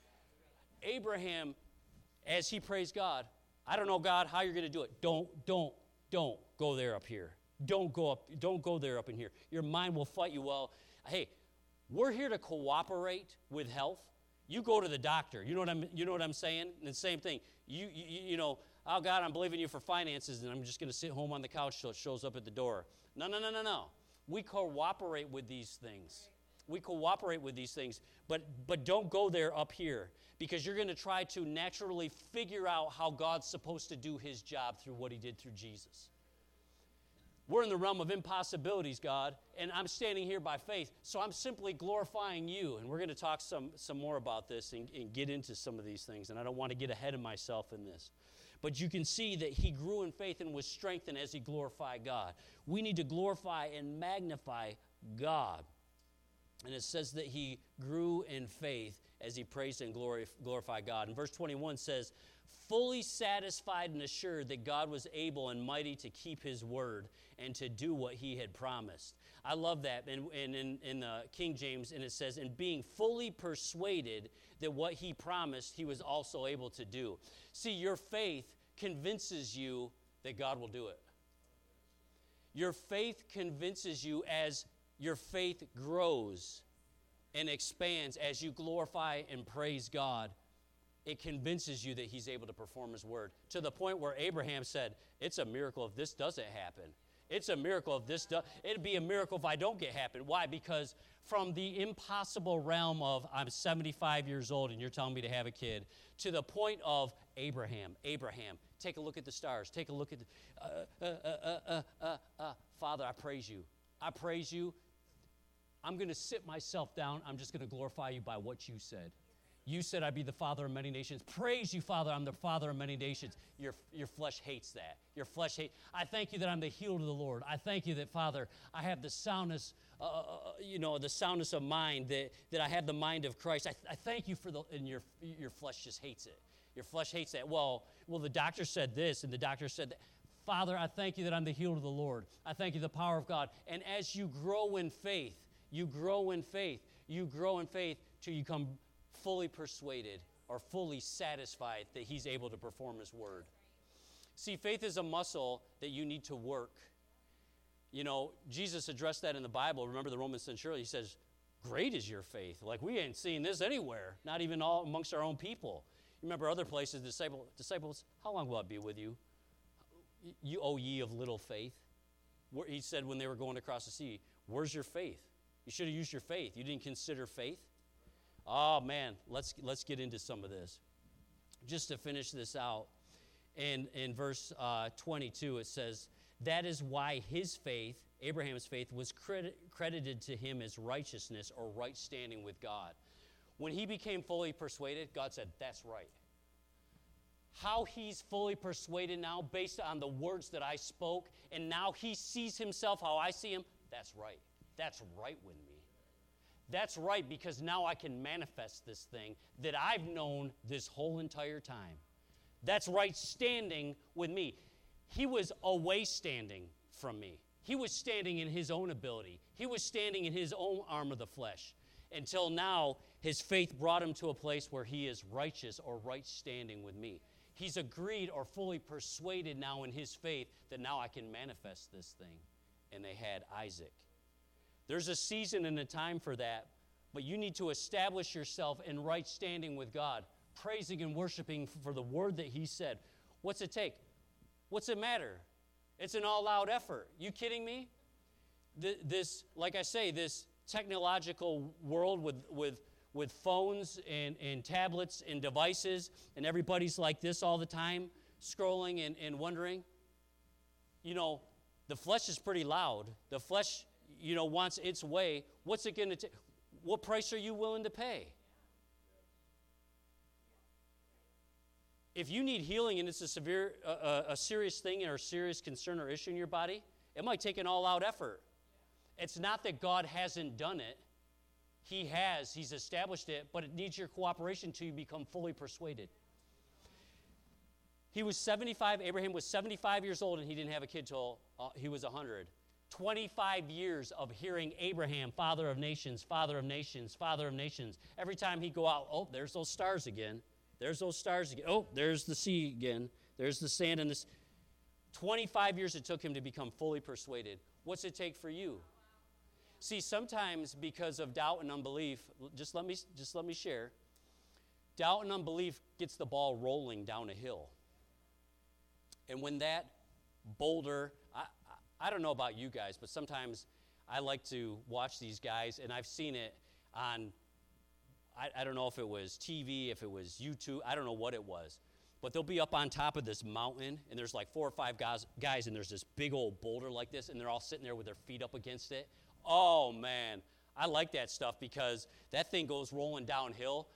Abraham, as he praised God, I don't know, God, how you're going to do it. Don't, don't, don't go there up here. Don't go up, don't go there up in here. Your mind will fight you. Well, hey, we're here to cooperate with health. You go to the doctor. You know what I'm, you know what I'm saying? And the same thing. You, you, you know, oh, God, I'm believing you for finances, and I'm just going to sit home on the couch till it shows up at the door. No, no, no, no, no. We cooperate with these things. We cooperate with these things, but, but don't go there up here, because you're going to try to naturally figure out how God's supposed to do his job through what he did through Jesus. We're in the realm of impossibilities, God, and I'm standing here by faith, so I'm simply glorifying you. And we're going to talk some, some more about this and, and get into some of these things, and I don't want to get ahead of myself in this. But you can see that he grew in faith and was strengthened as he glorified God. We need to glorify and magnify God. And it says that he grew in faith as he praised and glorified God. And verse twenty-one says, fully satisfied and assured that God was able and mighty to keep his word and to do what he had promised. I love that. And, and in, in the King James, and it says, and being fully persuaded that what he promised, he was also able to do. See, your faith convinces you that God will do it. Your faith convinces you as your faith grows and expands as you glorify and praise God. It convinces you that he's able to perform his word, to the point where Abraham said, it's a miracle if this doesn't happen. It's a miracle if this does. It'd be a miracle if I don't get happen. Why? Because from the impossible realm of I'm seventy-five years old and you're telling me to have a kid, to the point of Abraham, Abraham, take a look at the stars. Take a look at the, uh, uh, uh, uh, uh, uh, Father, I praise you. I praise you. I'm going to sit myself down. I'm just going to glorify you by what you said. You said I'd be the father of many nations. Praise you, Father, I'm the father of many nations. Your, your flesh hates that. Your flesh hates. I thank you that I'm the healed of the Lord. I thank you that, Father, I have the soundness, uh, you know, the soundness of mind, that, that I have the mind of Christ. I, I thank you for the, and your, your flesh just hates it. Your flesh hates that. Well, well, the doctor said this, and the doctor said that. Father, I thank you that I'm the healed of the Lord. I thank you the power of God. And as you grow in faith, you grow in faith, you grow in faith till you come fully persuaded or fully satisfied that he's able to perform his word. See, faith is a muscle that you need to work. You know, Jesus addressed that in the Bible. Remember the Roman centurion, he says, great is your faith. Like, we ain't seen this anywhere, not even all amongst our own people. You remember other places, disciple, disciples, how long will I be with you? You, O ye of little faith. Where, he said when they were going across the sea, where's your faith? You should have used your faith. You didn't consider faith. Oh, man, let's let's get into some of this. Just to finish this out, in, in verse uh, twenty-two, it says, that is why his faith, Abraham's faith, was credit, credited to him as righteousness or right standing with God. When he became fully persuaded, God said, that's right. How he's fully persuaded now based on the words that I spoke, and now he sees himself how I see him, that's right. That's right with me. That's right, because now I can manifest this thing that I've known this whole entire time. That's right standing with me. He was away standing from me. He was standing in his own ability. He was standing in his own arm of the flesh. Until now, his faith brought him to a place where he is righteous or right standing with me. He's agreed or fully persuaded now in his faith that now I can manifest this thing. And they had Isaac. There's a season and a time for that, but you need to establish yourself in right standing with God, praising and worshiping for the word that he said. What's it take? What's it matter? It's an all-out effort. You kidding me? This, like I say, this technological world with with with phones and, and tablets and devices, and everybody's like this all the time, scrolling and, and wondering. You know, the flesh is pretty loud. The flesh, you know, wants its way. What's it going to take? What price are you willing to pay? If you need healing and it's a severe, uh, a serious thing or a serious concern or issue in your body, it might take an all-out effort. It's not that God hasn't done it. He has. He's established it, but it needs your cooperation till you become fully persuaded. He was seventy-five. Abraham was seventy-five years old, and he didn't have a kid till uh, he was one hundred. twenty-five years of hearing Abraham, father of nations, father of nations, father of nations. Every time he'd go out, oh, there's those stars again. There's those stars again. Oh, there's the sea again. There's the sand and this. twenty-five years it took him to become fully persuaded. What's it take for you? See, sometimes because of doubt and unbelief, just let me just let me share. Doubt and unbelief gets the ball rolling down a hill. And when that boulder, I, I, I don't know about you guys, but sometimes I like to watch these guys, and I've seen it on, I, I don't know if it was T V, if it was YouTube, I don't know what it was. But they'll be up on top of this mountain, and there's like four or five guys, guys, and there's this big old boulder like this, and they're all sitting there with their feet up against it. Oh, man, I like that stuff because that thing goes rolling downhill.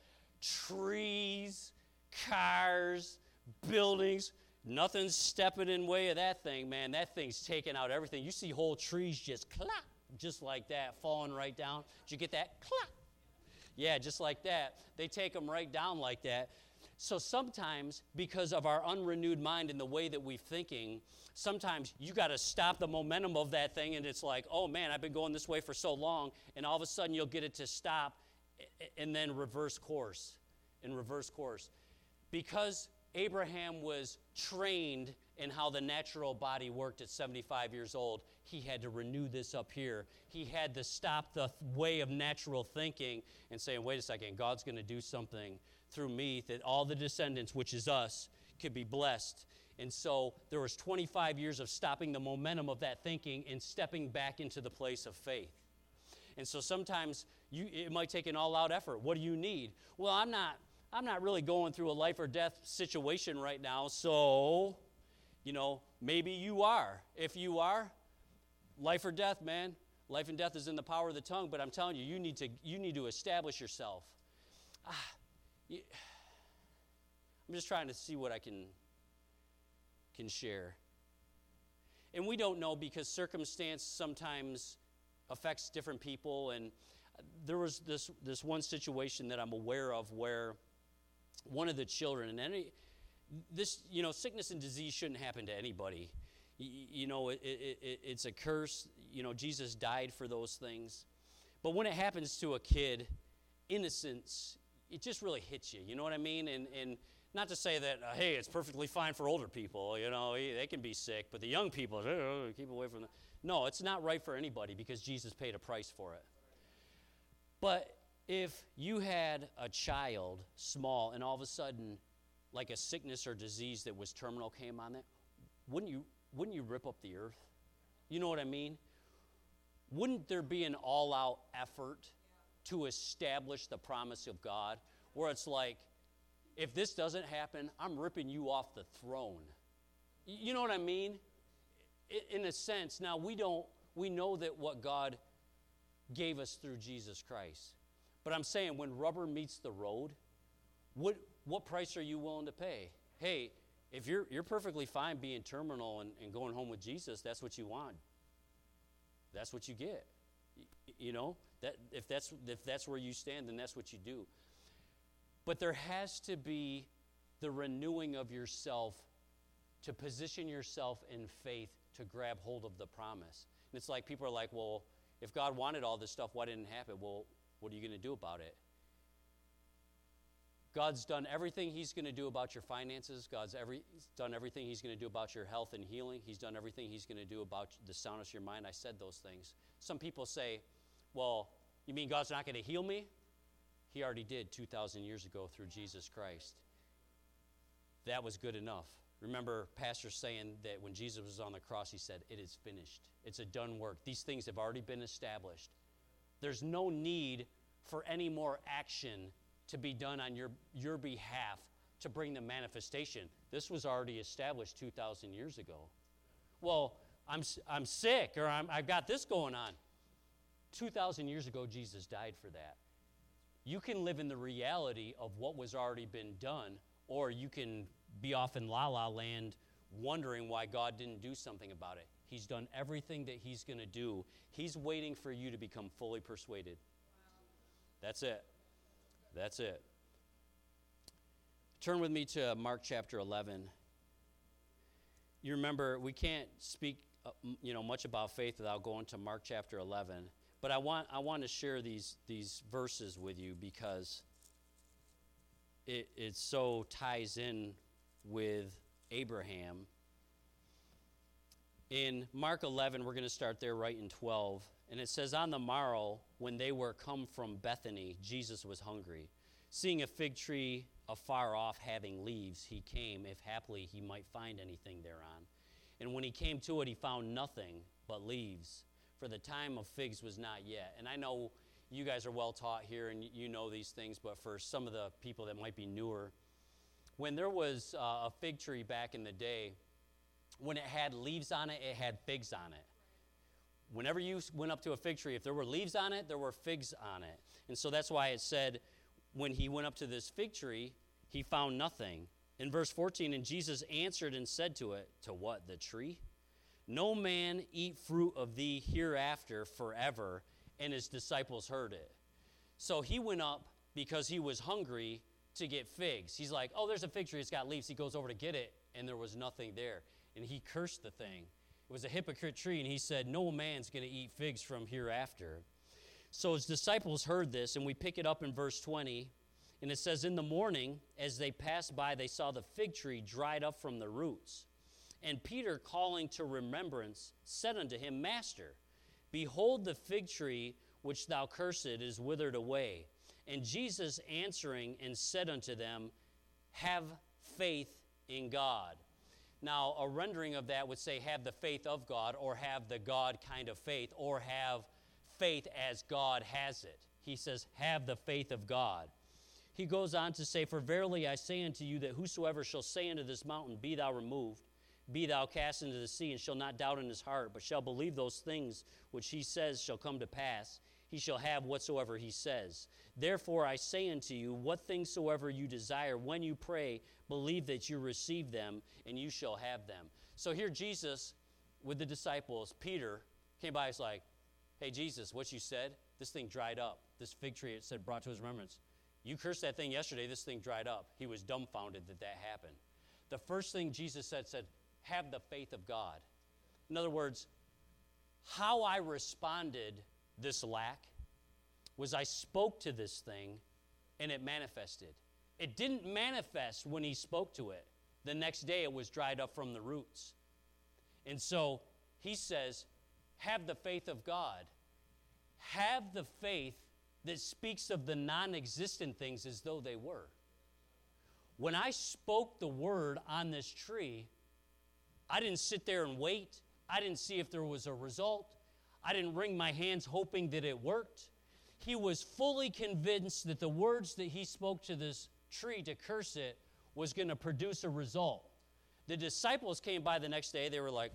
Trees, cars, buildings, nothing's stepping in way of that thing, man. That thing's taking out everything. You see whole trees just clap, just like that, falling right down. Did you get that? Clap. Yeah, just like that. They take them right down like that. So sometimes, because of our unrenewed mind and the way that we're thinking, sometimes you got to stop the momentum of that thing, and it's like, oh, man, I've been going this way for so long, and all of a sudden you'll get it to stop and then reverse course, and reverse course. Because Abraham was trained in how the natural body worked at seventy-five years old, he had to renew this up here. He had to stop the way of natural thinking and saying, wait a second, God's going to do something through me that all the descendants, which is us, could be blessed. And so there was twenty-five years of stopping the momentum of that thinking and stepping back into the place of faith. And so sometimes you, it might take an all-out effort. What do you need? Well, I'm not, I'm not really going through a life or death situation right now, so, you know, maybe you are. If you are, life or death, man. Life and death is in the power of the tongue, but I'm telling you, you need to, you need to establish yourself. Ah, you, I'm just trying to see what I can, can share. And we don't know because circumstance sometimes affects different people. And there was this this one situation that I'm aware of where one of the children, and any this you know sickness and disease shouldn't happen to anybody. You, you know it, it, it, it's a curse. You know Jesus died for those things. But when it happens to a kid, innocence, it just really hits you. You know what I mean? And and not to say that uh, hey, it's perfectly fine for older people. You know they can be sick, but the young people, oh, keep away from them. No, it's not right for anybody because Jesus paid a price for it. But if you had a child, small, and all of a sudden, like a sickness or disease that was terminal came on that, wouldn't you wouldn't you rip up the earth? You know what I mean? Wouldn't there be an all-out effort to establish the promise of God where it's like, if this doesn't happen, I'm ripping you off the throne. You know what I mean? In a sense, now we don't, we know that what God gave us through Jesus Christ. But I'm saying when rubber meets the road, what what price are you willing to pay? Hey, if you're you're perfectly fine being terminal and, and going home with Jesus, that's what you want. That's what you get. You know, that if that's if that's where you stand, then that's what you do. But there has to be the renewing of yourself to position yourself in faith to grab hold of the promise. And it's like people are like, well, if God wanted all this stuff, why didn't it happen? Well, what are you going to do about it? God's done everything he's going to do about your finances. God's every, done everything he's going to do about your health and healing. He's done everything he's going to do about the soundness of your mind. I said those things. Some people say, well, you mean God's not going to heal me? He already did two thousand years ago through Jesus Christ. That was good enough. Remember Pastor saying that when Jesus was on the cross, he said, it is finished. It's a done work. These things have already been established. There's no need for any more action to be done on your, your behalf to bring the manifestation. This was already established two thousand years ago. Well, I'm, I'm sick, or I'm, I've got this going on. two thousand years ago, Jesus died for that. You can live in the reality of what was already been done, or you can be off in la-la land wondering why God didn't do something about it. He's done everything that he's going to do. He's waiting for you to become fully persuaded. That's it. That's it. Turn with me to Mark chapter eleven. You remember, we can't speak uh, you know, much about faith without going to Mark chapter eleven. But I want I want to share these these verses with you because it it so ties in with Abraham. In Mark eleven, we're going to start there right in twelve. And it says, on the morrow, when they were come from Bethany, Jesus was hungry. Seeing a fig tree afar off having leaves, he came, if haply he might find anything thereon. And when he came to it, he found nothing but leaves, for the time of figs was not yet. And I know you guys are well taught here, and you know these things, but for some of the people that might be newer, when there was uh, a fig tree back in the day, when it had leaves on it, it had figs on it. Whenever you went up to a fig tree, if there were leaves on it, there were figs on it. And so that's why it said, when he went up to this fig tree, he found nothing. In verse fourteen, and Jesus answered and said to it, to what, the tree? No man eat fruit of thee hereafter forever. And his disciples heard it. So he went up because he was hungry to get figs. He's like, oh, there's a fig tree, it's got leaves. He goes over to get it, and there was nothing there. And he cursed the thing. It was a hypocrite tree, and he said, no man's going to eat figs from hereafter. So his disciples heard this, and we pick it up in verse twenty, and it says, in the morning, as they passed by, they saw the fig tree dried up from the roots. And Peter, calling to remembrance, said unto him, Master, behold, the fig tree which thou cursed is withered away. And Jesus answering and said unto them, have faith in God. Now, a rendering of that would say have the faith of God, or have the God kind of faith, or have faith as God has it. He says, have the faith of God. He goes on to say, for verily I say unto you that whosoever shall say unto this mountain, be thou removed, be thou cast into the sea, and shall not doubt in his heart, but shall believe those things which he says shall come to pass, he shall have whatsoever he says. Therefore I say unto you, what things soever you desire, when you pray, believe that you receive them, and you shall have them. So here Jesus, with the disciples, Peter, came by, he's like, hey, Jesus, what you said, this thing dried up. This fig tree, it said, brought to his remembrance. You cursed that thing yesterday, this thing dried up. He was dumbfounded that that happened. The first thing Jesus said, said, have the faith of God. In other words, how I responded this lack was I spoke to this thing and it manifested. It didn't manifest when he spoke to it. The next day it was dried up from the roots. And so he says, have the faith of God. Have the faith that speaks of the non-existent things as though they were. When I spoke the word on this tree, I didn't sit there and wait. I didn't see if there was a result. I didn't wring my hands hoping that it worked. He was fully convinced that the words that he spoke to this tree to curse it was going to produce a result. The disciples came by the next day. They were like,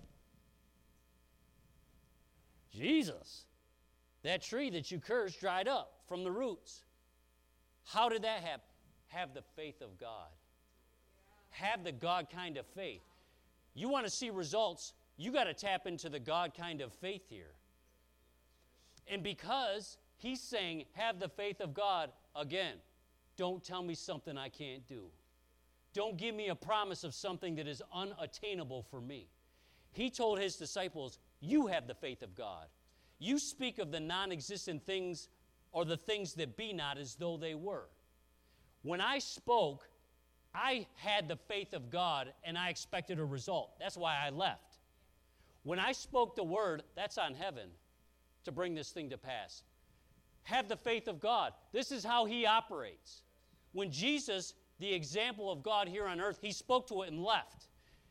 Jesus, that tree that you cursed dried up from the roots. How did that happen? Have the faith of God. Have the God kind of faith. You want to see results, you got to tap into the God kind of faith here. And because he's saying, have the faith of God, again, don't tell me something I can't do. Don't give me a promise of something that is unattainable for me. He told his disciples, you have the faith of God. You speak of the non-existent things or the things that be not as though they were. When I spoke, I had the faith of God and I expected a result. That's why I left. When I spoke the word, that's on heaven to bring this thing to pass. Have the faith of God. This is how he operates. When Jesus, the example of God here on earth, he spoke to it and left.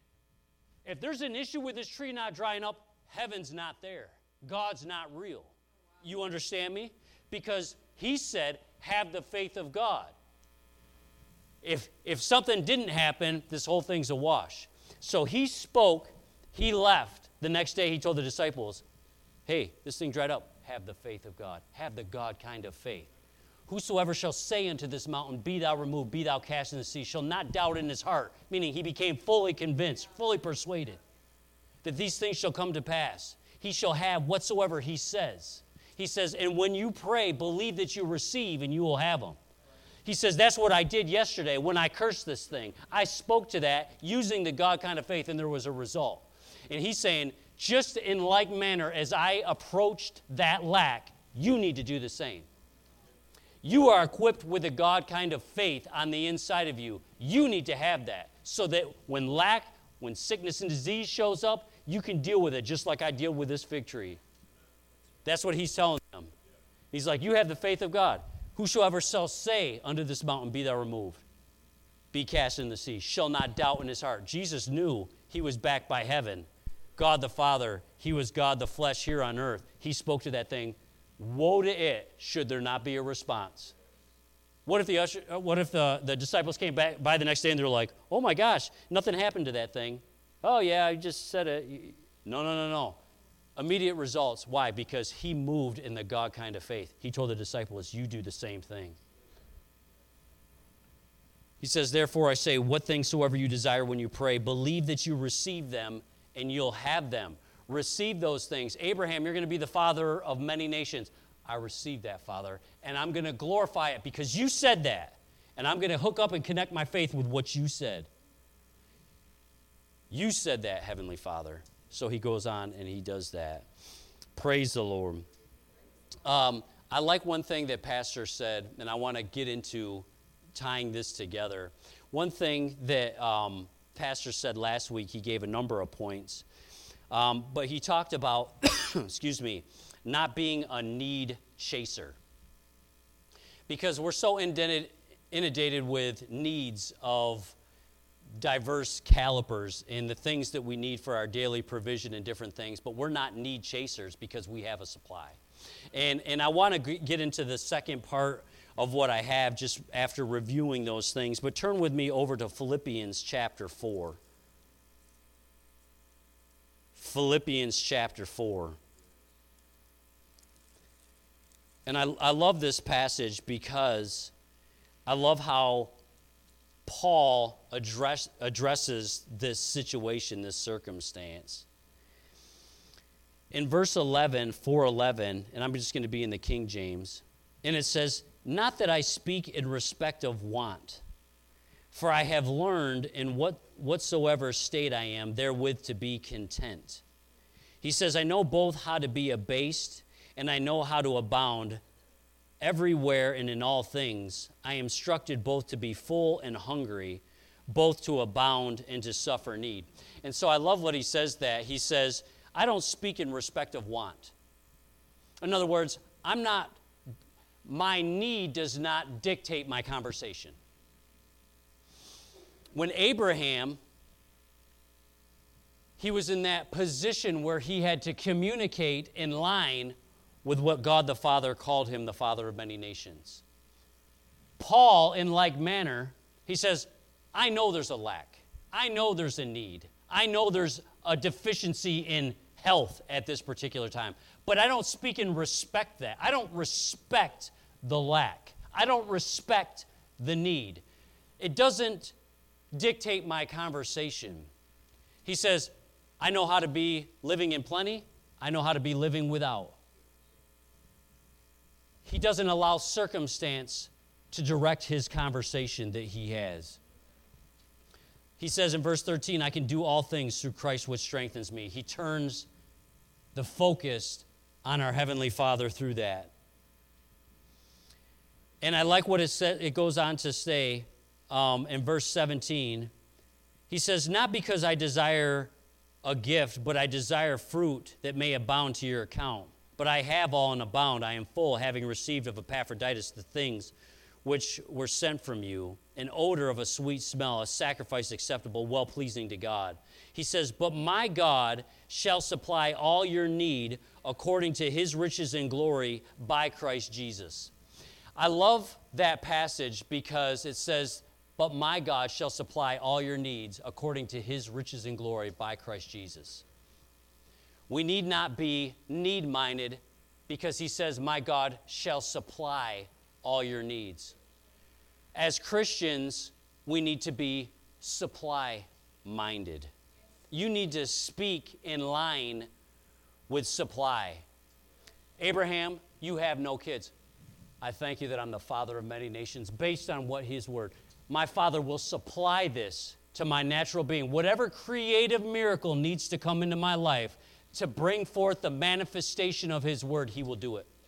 If there's an issue with this tree not drying up, heaven's not there. God's not real. You understand me? Because he said, have the faith of God. If, if something didn't happen, this whole thing's a wash. So he spoke, he left. The next day he told the disciples, hey, this thing dried up. Have the faith of God. Have the God kind of faith. Whosoever shall say unto this mountain, be thou removed, be thou cast in the sea, shall not doubt in his heart, meaning he became fully convinced, fully persuaded, that these things shall come to pass. He shall have whatsoever he says. He says, and when you pray, believe that you receive and you will have them. He says, that's what I did yesterday when I cursed this thing. I spoke to that using the God kind of faith, and there was a result. And he's saying, just in like manner as I approached that lack, you need to do the same. You are equipped with a God kind of faith on the inside of you. You need to have that so that when lack, when sickness and disease shows up, you can deal with it just like I deal with this fig tree. That's what he's telling them. He's like, you have the faith of God. Whosoever shall say unto this mountain, be thou removed, be cast in the sea, shall not doubt in his heart. Jesus knew he was backed by heaven. God the Father, he was God the flesh here on earth. He spoke to that thing. Woe to it should there not be a response. What if the usher, what if the, the disciples came back by the next day and they're like, oh my gosh, nothing happened to that thing. Oh yeah, I just said it. No, no, no, no. Immediate results. Why? Because he moved in the God kind of faith. He told the disciples, you do the same thing. He says, therefore I say, what things soever you desire when you pray, believe that you receive them and you'll have them. Receive those things. Abraham, you're going to be the father of many nations. I received that, Father, and I'm going to glorify it because you said that, and I'm going to hook up and connect my faith with what you said. You said that, Heavenly Father. So he goes on and he does that. Praise the Lord. Um, I like one thing that Pastor said, and I want to get into tying this together. One thing that um, Pastor said last week, he gave a number of points, um, but he talked about, excuse me, not being a need chaser. Because we're so inundated, inundated with needs of diverse calibers in the things that we need for our daily provision and different things, but we're not need chasers because we have a supply. And and I want to get into the second part of what I have just after reviewing those things, but turn with me over to Philippians chapter four. Philippians chapter four. And I, I love this passage because I love how Paul address, addresses this situation, this circumstance. In verse eleven, four eleven, and I'm just going to be in the King James, and it says, not that I speak in respect of want, for I have learned in what whatsoever state I am, therewith to be content. He says, I know both how to be abased, and I know how to abound. Everywhere and in all things, I am instructed both to be full and hungry, both to abound and to suffer need. And so I love what he says that. He says, I don't speak in respect of want. In other words, I'm not, my need does not dictate my conversation. When Abraham, he was in that position where he had to communicate in line with what God the Father called him, the father of many nations. Paul, in like manner, he says, I know there's a lack. I know there's a need. I know there's a deficiency in health at this particular time. But I don't speak and respect that. I don't respect the lack. I don't respect the need. It doesn't dictate my conversation. He says, I know how to be living in plenty. I know how to be living without. He doesn't allow circumstance to direct his conversation that he has. He says in verse thirteen, I can do all things through Christ which strengthens me. He turns the focus on our Heavenly Father through that. And I like what it said. It goes on to say um, in verse seventeen, he says, not because I desire a gift, but I desire fruit that may abound to your account. But I have all and abound. I am full, having received of Epaphroditus the things which were sent from you, an odor of a sweet smell, a sacrifice acceptable, well-pleasing to God. He says, but my God shall supply all your need according to his riches and glory by Christ Jesus. I love that passage because it says, but my God shall supply all your needs according to his riches and glory by Christ Jesus. We need not be need-minded because he says, my God shall supply all your needs. As Christians, we need to be supply-minded. You need to speak in line with supply. Abraham, you have no kids. I thank you that I'm the father of many nations based on what his word. My Father will supply this to my natural being. Whatever creative miracle needs to come into my life to bring forth the manifestation of his word, he will do it.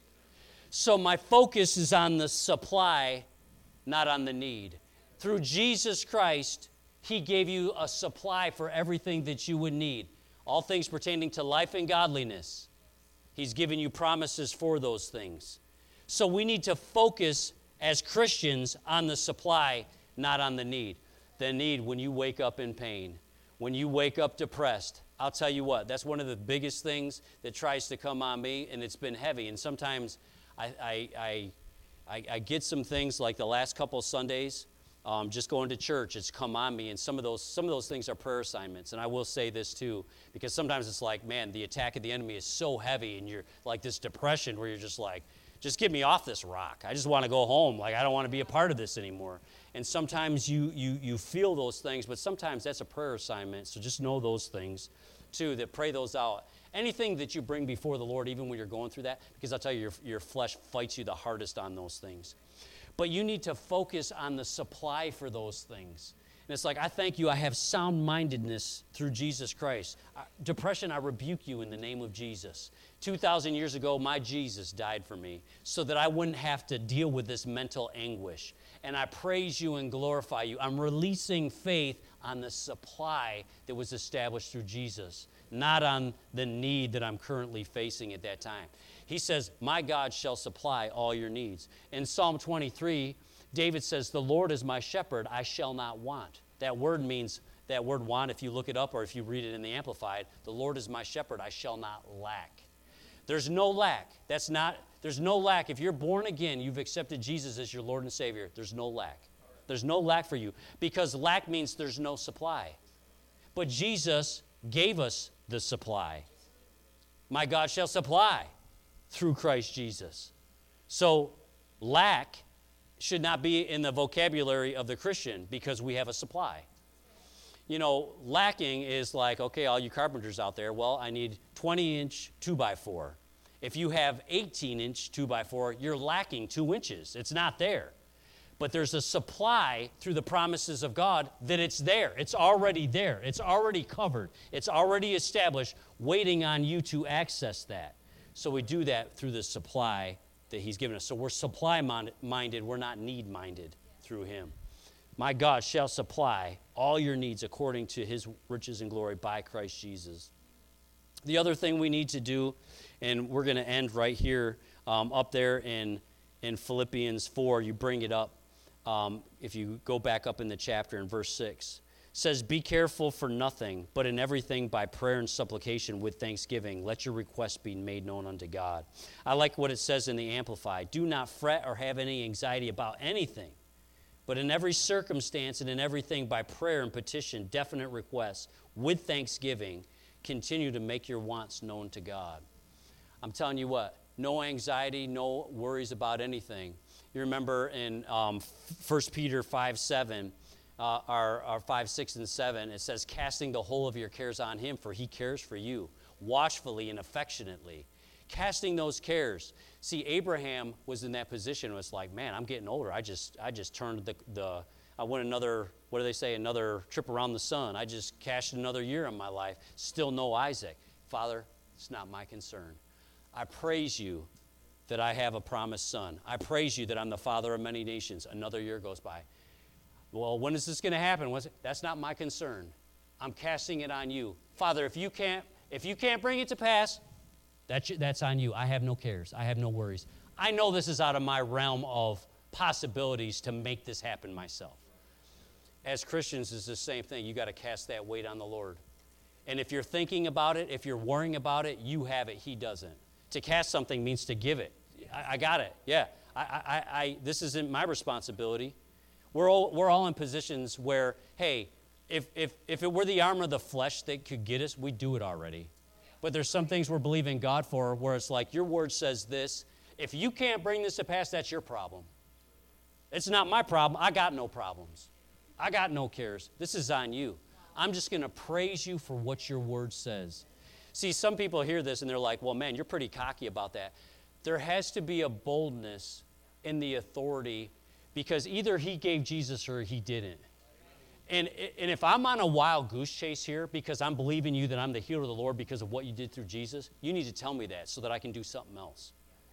So my focus is on the supply, not on the need. Through Jesus Christ, he gave you a supply for everything that you would need. All things pertaining to life and godliness. He's given you promises for those things. So we need to focus as Christians on the supply, not on the need. The need when you wake up in pain, when you wake up depressed. I'll tell you what, that's one of the biggest things that tries to come on me, and it's been heavy. And sometimes I, I, I, I, I get some things like the last couple of Sundays, um, just going to church, it's come on me, and some of those some of those things are prayer assignments. And I will say this too, because sometimes it's like, man, the attack of the enemy is so heavy, and you're like this depression where you're just like, just get me off this rock. I just want to go home. Like, I don't want to be a part of this anymore. And sometimes you you you feel those things, but sometimes that's a prayer assignment. So just know those things, too, that pray those out. Anything that you bring before the Lord, even when you're going through that, because I'll tell you, your, your flesh fights you the hardest on those things. But you need to focus on the supply for those things. And it's like, I thank you, I have sound-mindedness through Jesus Christ. Uh, depression, I rebuke you in the name of Jesus. two thousand years ago, my Jesus died for me so that I wouldn't have to deal with this mental anguish. And I praise you and glorify you. I'm releasing faith on the supply that was established through Jesus, not on the need that I'm currently facing at that time. He says, my God shall supply all your needs. In Psalm twenty-three, David says, the Lord is my shepherd, I shall not want. That word means, that word want, if you look it up or if you read it in the Amplified, the Lord is my shepherd, I shall not lack. There's no lack. That's not, there's no lack. If you're born again, you've accepted Jesus as your Lord and Savior, there's no lack. There's no lack for you, because lack means there's no supply. But Jesus gave us the supply. My God shall supply through Christ Jesus. So lack should not be in the vocabulary of the Christian because we have a supply. You know, lacking is like, okay, all you carpenters out there, well, I need twenty-inch two by four. If you have eighteen-inch two by four, you're lacking two inches. It's not there. But there's a supply through the promises of God that it's there. It's already there. It's already covered. It's already established, waiting on you to access that. So we do that through the supply that he's given us. So we're supply-minded. We're not need-minded through him. My God shall supply all your needs according to his riches and glory by Christ Jesus. The other thing we need to do, and we're going to end right here um, up there in, in Philippians four, you bring it up. Um, if you go back up in the chapter in verse six, says, be careful for nothing, but in everything by prayer and supplication with thanksgiving, let your requests be made known unto God. I like what it says in the Amplified. Do not fret or have any anxiety about anything, but in every circumstance and in everything by prayer and petition, definite requests with thanksgiving, continue to make your wants known to God. I'm telling you what, no anxiety, no worries about anything. You remember in um, First Peter five seven, uh, our, our five, six, and seven, it says, casting the whole of your cares on him, for he cares for you, watchfully and affectionately. Casting those cares. See, Abraham was in that position. It was like, man, I'm getting older. I just I just turned the, the I went another, what do they say, another trip around the sun. I just cashed another year in my life. Still no Isaac. Father, it's not my concern. I praise you that I have a promised son. I praise you that I'm the father of many nations. Another year goes by. Well, when is this going to happen? What's it? That's not my concern. I'm casting it on you. Father, if you can't, if you can't bring it to pass, that's, that's on you. I have no cares. I have no worries. I know this is out of my realm of possibilities to make this happen myself. as Christians is the same thing. You got to cast that weight on the Lord. And if you're thinking about it, if you're worrying about it, you have it. He doesn't. To cast something means to give it. I, I got it. Yeah. I, I, I, this isn't my responsibility. We're all, we're all in positions where, hey, if, if, if it were the arm of the flesh that could get us, we'd do it already. But there's some things we're believing God for where it's like, your word says this. If you can't bring this to pass, that's your problem. It's not my problem. I got no problems. I got no cares. This is on you. I'm just going to praise you for what your word says. See, some people hear this and they're like, well, man, you're pretty cocky about that. There has to be a boldness in the authority because either he gave Jesus or he didn't. And, and if I'm on a wild goose chase here because I'm believing you that I'm the healer of the Lord because of what you did through Jesus, you need to tell me that so that I can do something else.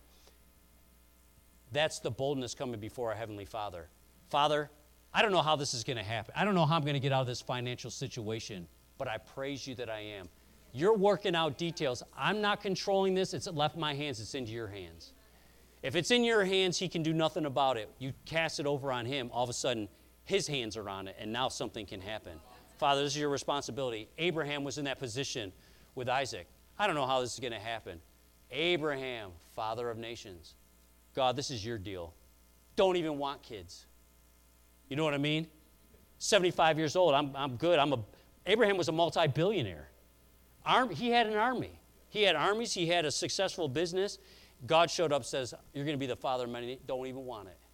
That's the boldness coming before our Heavenly Father. Father, I don't know how this is going to happen. I don't know how I'm going to get out of this financial situation, but I praise you that I am. You're working out details. I'm not controlling this. It's left my hands. It's into your hands. If it's in your hands, he can do nothing about it. You cast it over on him. All of a sudden, his hands are on it, and now something can happen. Father, this is your responsibility. Abraham was in that position with Isaac. I don't know how this is going to happen. Abraham, father of nations. God, this is your deal. Don't even want kids. You know what I mean? seventy-five years old. I'm, I'm good. I'm a, Abraham was a multi-billionaire. Arm, he had an army. He had armies. He had a successful business. God showed up, says, you're going to be the father of many. Don't even want it.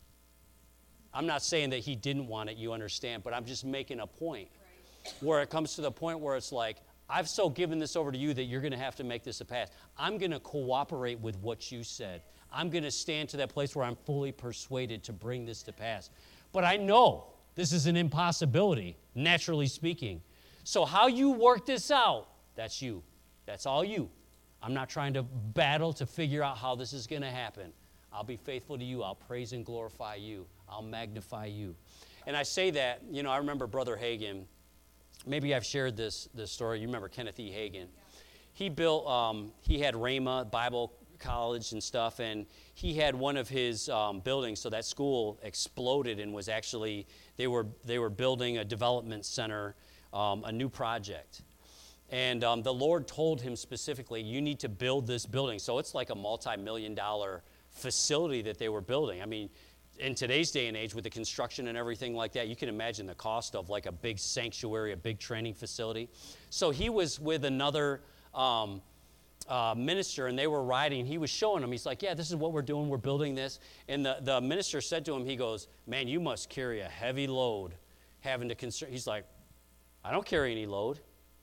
I'm not saying that he didn't want it, you understand, but I'm just making a point where it comes to the point where it's like, I've so given this over to you that you're going to have to make this a pass. I'm going to cooperate with what you said. I'm going to stand to that place where I'm fully persuaded to bring this to pass. But I know this is an impossibility, naturally speaking. So how you work this out, that's you. That's all you. I'm not trying to battle to figure out how this is going to happen. I'll be faithful to you. I'll praise and glorify you. I'll magnify you. And I say that, you know, I remember Brother Hagin. Maybe I've shared this, this story. You remember Kenneth E. Hagin. He built, um, he had Rhema Bible College and stuff, and he had one of his um, buildings, so that school exploded and was actually, they were they were building a development center, um, a new project. And um, the Lord told him specifically, you need to build this building. So it's like a multi-million dollar facility that they were building. I mean, in today's day and age with the construction and everything like that, you can imagine the cost of like a big sanctuary, a big training facility. So he was with another um, uh, minister, and they were riding. He was showing him. He's like, yeah, this is what we're doing. We're building this. And the, the minister said to him, he goes, man, you must carry a heavy load having to construct. He's like, I don't carry any load.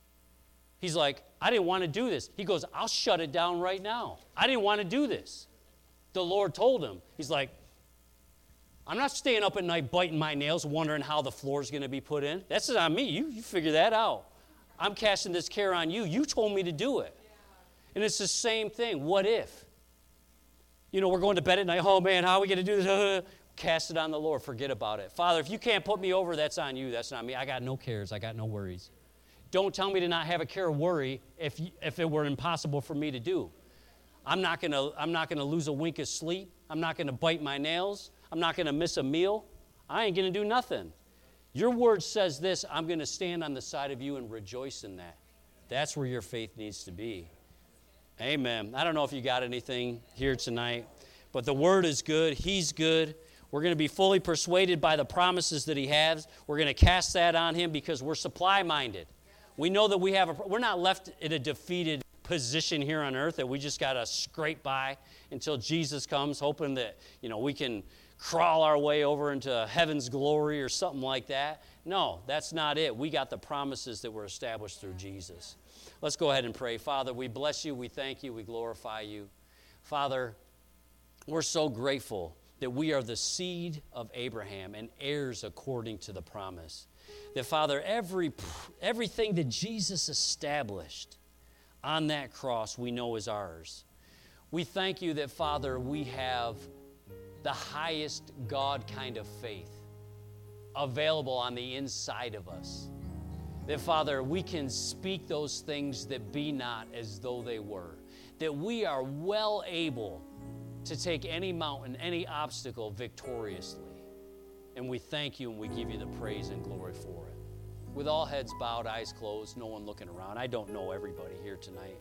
He's like, I didn't want to do this. He goes, I'll shut it down right now. I didn't want to do this. The Lord told him. He's like, I'm not staying up at night biting my nails wondering how the floor is going to be put in. That's not me. You, you figure that out. I'm casting this care on you. You told me to do it. And it's the same thing. What if? You know, we're going to bed at night. Oh, man, how are we going to do this? Cast it on the Lord. Forget about it. Father, if you can't put me over, that's on you. That's not me. I got no cares. I got no worries. Don't tell me to not have a care or worry if, if it were impossible for me to do. I'm not going to I'm not going to lose a wink of sleep. I'm not going to bite my nails. I'm not going to miss a meal. I ain't going to do nothing. Your word says this. I'm going to stand on the side of you and rejoice in that. That's where your faith needs to be. Amen. I don't know if you got anything here tonight, but the word is good. He's good. We're going to be fully persuaded by the promises that he has. We're going to cast that on him because we're supply-minded. We know that we have a, we're not left in a defeated position here on earth that we just got to scrape by until Jesus comes, hoping that, you know, we can crawl our way over into heaven's glory or something like that. No, that's not it. We got the promises that were established through Jesus. Let's go ahead and pray. Father, we bless you, we thank you, we glorify you. Father, we're so grateful that we are the seed of Abraham and heirs according to the promise. That, Father, every everything that Jesus established on that cross we know is ours. We thank you that, Father, we have the highest God kind of faith available on the inside of us. That, Father, we can speak those things that be not as though they were. That we are well able to take any mountain, any obstacle victoriously. And we thank you and we give you the praise and glory for it. With all heads bowed, eyes closed, no one looking around. I don't know everybody here tonight.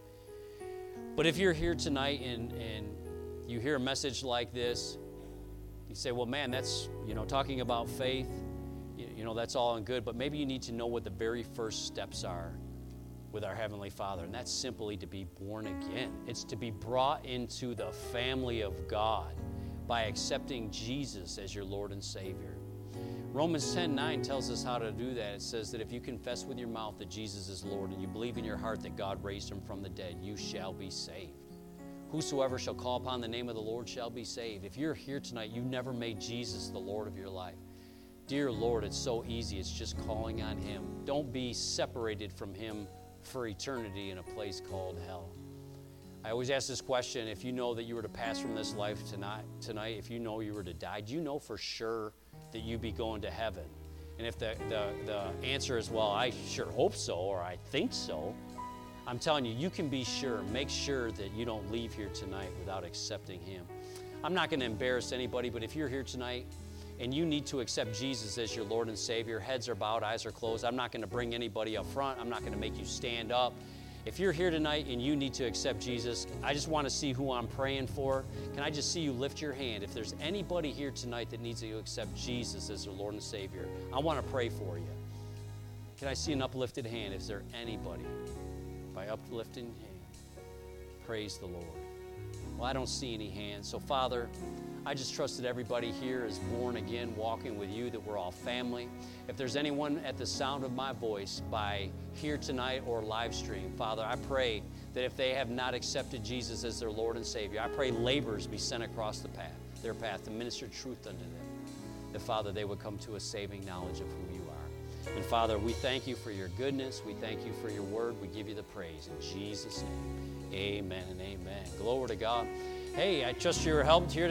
But if you're here tonight and, and you hear a message like this, you say, well, man, that's, you know, talking about faith, you, you know, that's all and good, but maybe you need to know what the very first steps are with our Heavenly Father, and that's simply to be born again. It's to be brought into the family of God by accepting Jesus as your Lord and Savior. Romans ten nine tells us how to do that. It says that if you confess with your mouth that Jesus is Lord and you believe in your heart that God raised him from the dead, you shall be saved. Whosoever shall call upon the name of the Lord shall be saved. If you're here tonight, you never made Jesus the Lord of your life. Dear Lord, it's so easy. It's just calling on him. Don't be separated from him for eternity in a place called hell. I always ask this question, if you know that you were to pass from this life tonight, tonight, if you know you were to die, do you know for sure that you'd be going to heaven? And if the, the, the answer is, well, I sure hope so, or I think so, I'm telling you, you can be sure. Make sure that you don't leave here tonight without accepting him. I'm not going to embarrass anybody, but if you're here tonight and you need to accept Jesus as your Lord and Savior, heads are bowed, eyes are closed. I'm not going to bring anybody up front. I'm not going to make you stand up. If you're here tonight and you need to accept Jesus, I just want to see who I'm praying for. Can I just see you lift your hand? If there's anybody here tonight that needs to accept Jesus as their Lord and Savior, I want to pray for you. Can I see an uplifted hand? Is there anybody? By uplifting hand, praise the Lord. Well, I don't see any hands. So, Father, I just trust that everybody here is born again, walking with you, that we're all family. If there's anyone at the sound of my voice by here tonight or live stream, Father, I pray that if they have not accepted Jesus as their Lord and Savior, I pray laborers be sent across the path, their path to minister truth unto them. That, Father, they would come to a saving knowledge of who you are. And, Father, we thank you for your goodness. We thank you for your word. We give you the praise. In Jesus' name, amen and amen. Glory to God. Hey, I trust you were helped here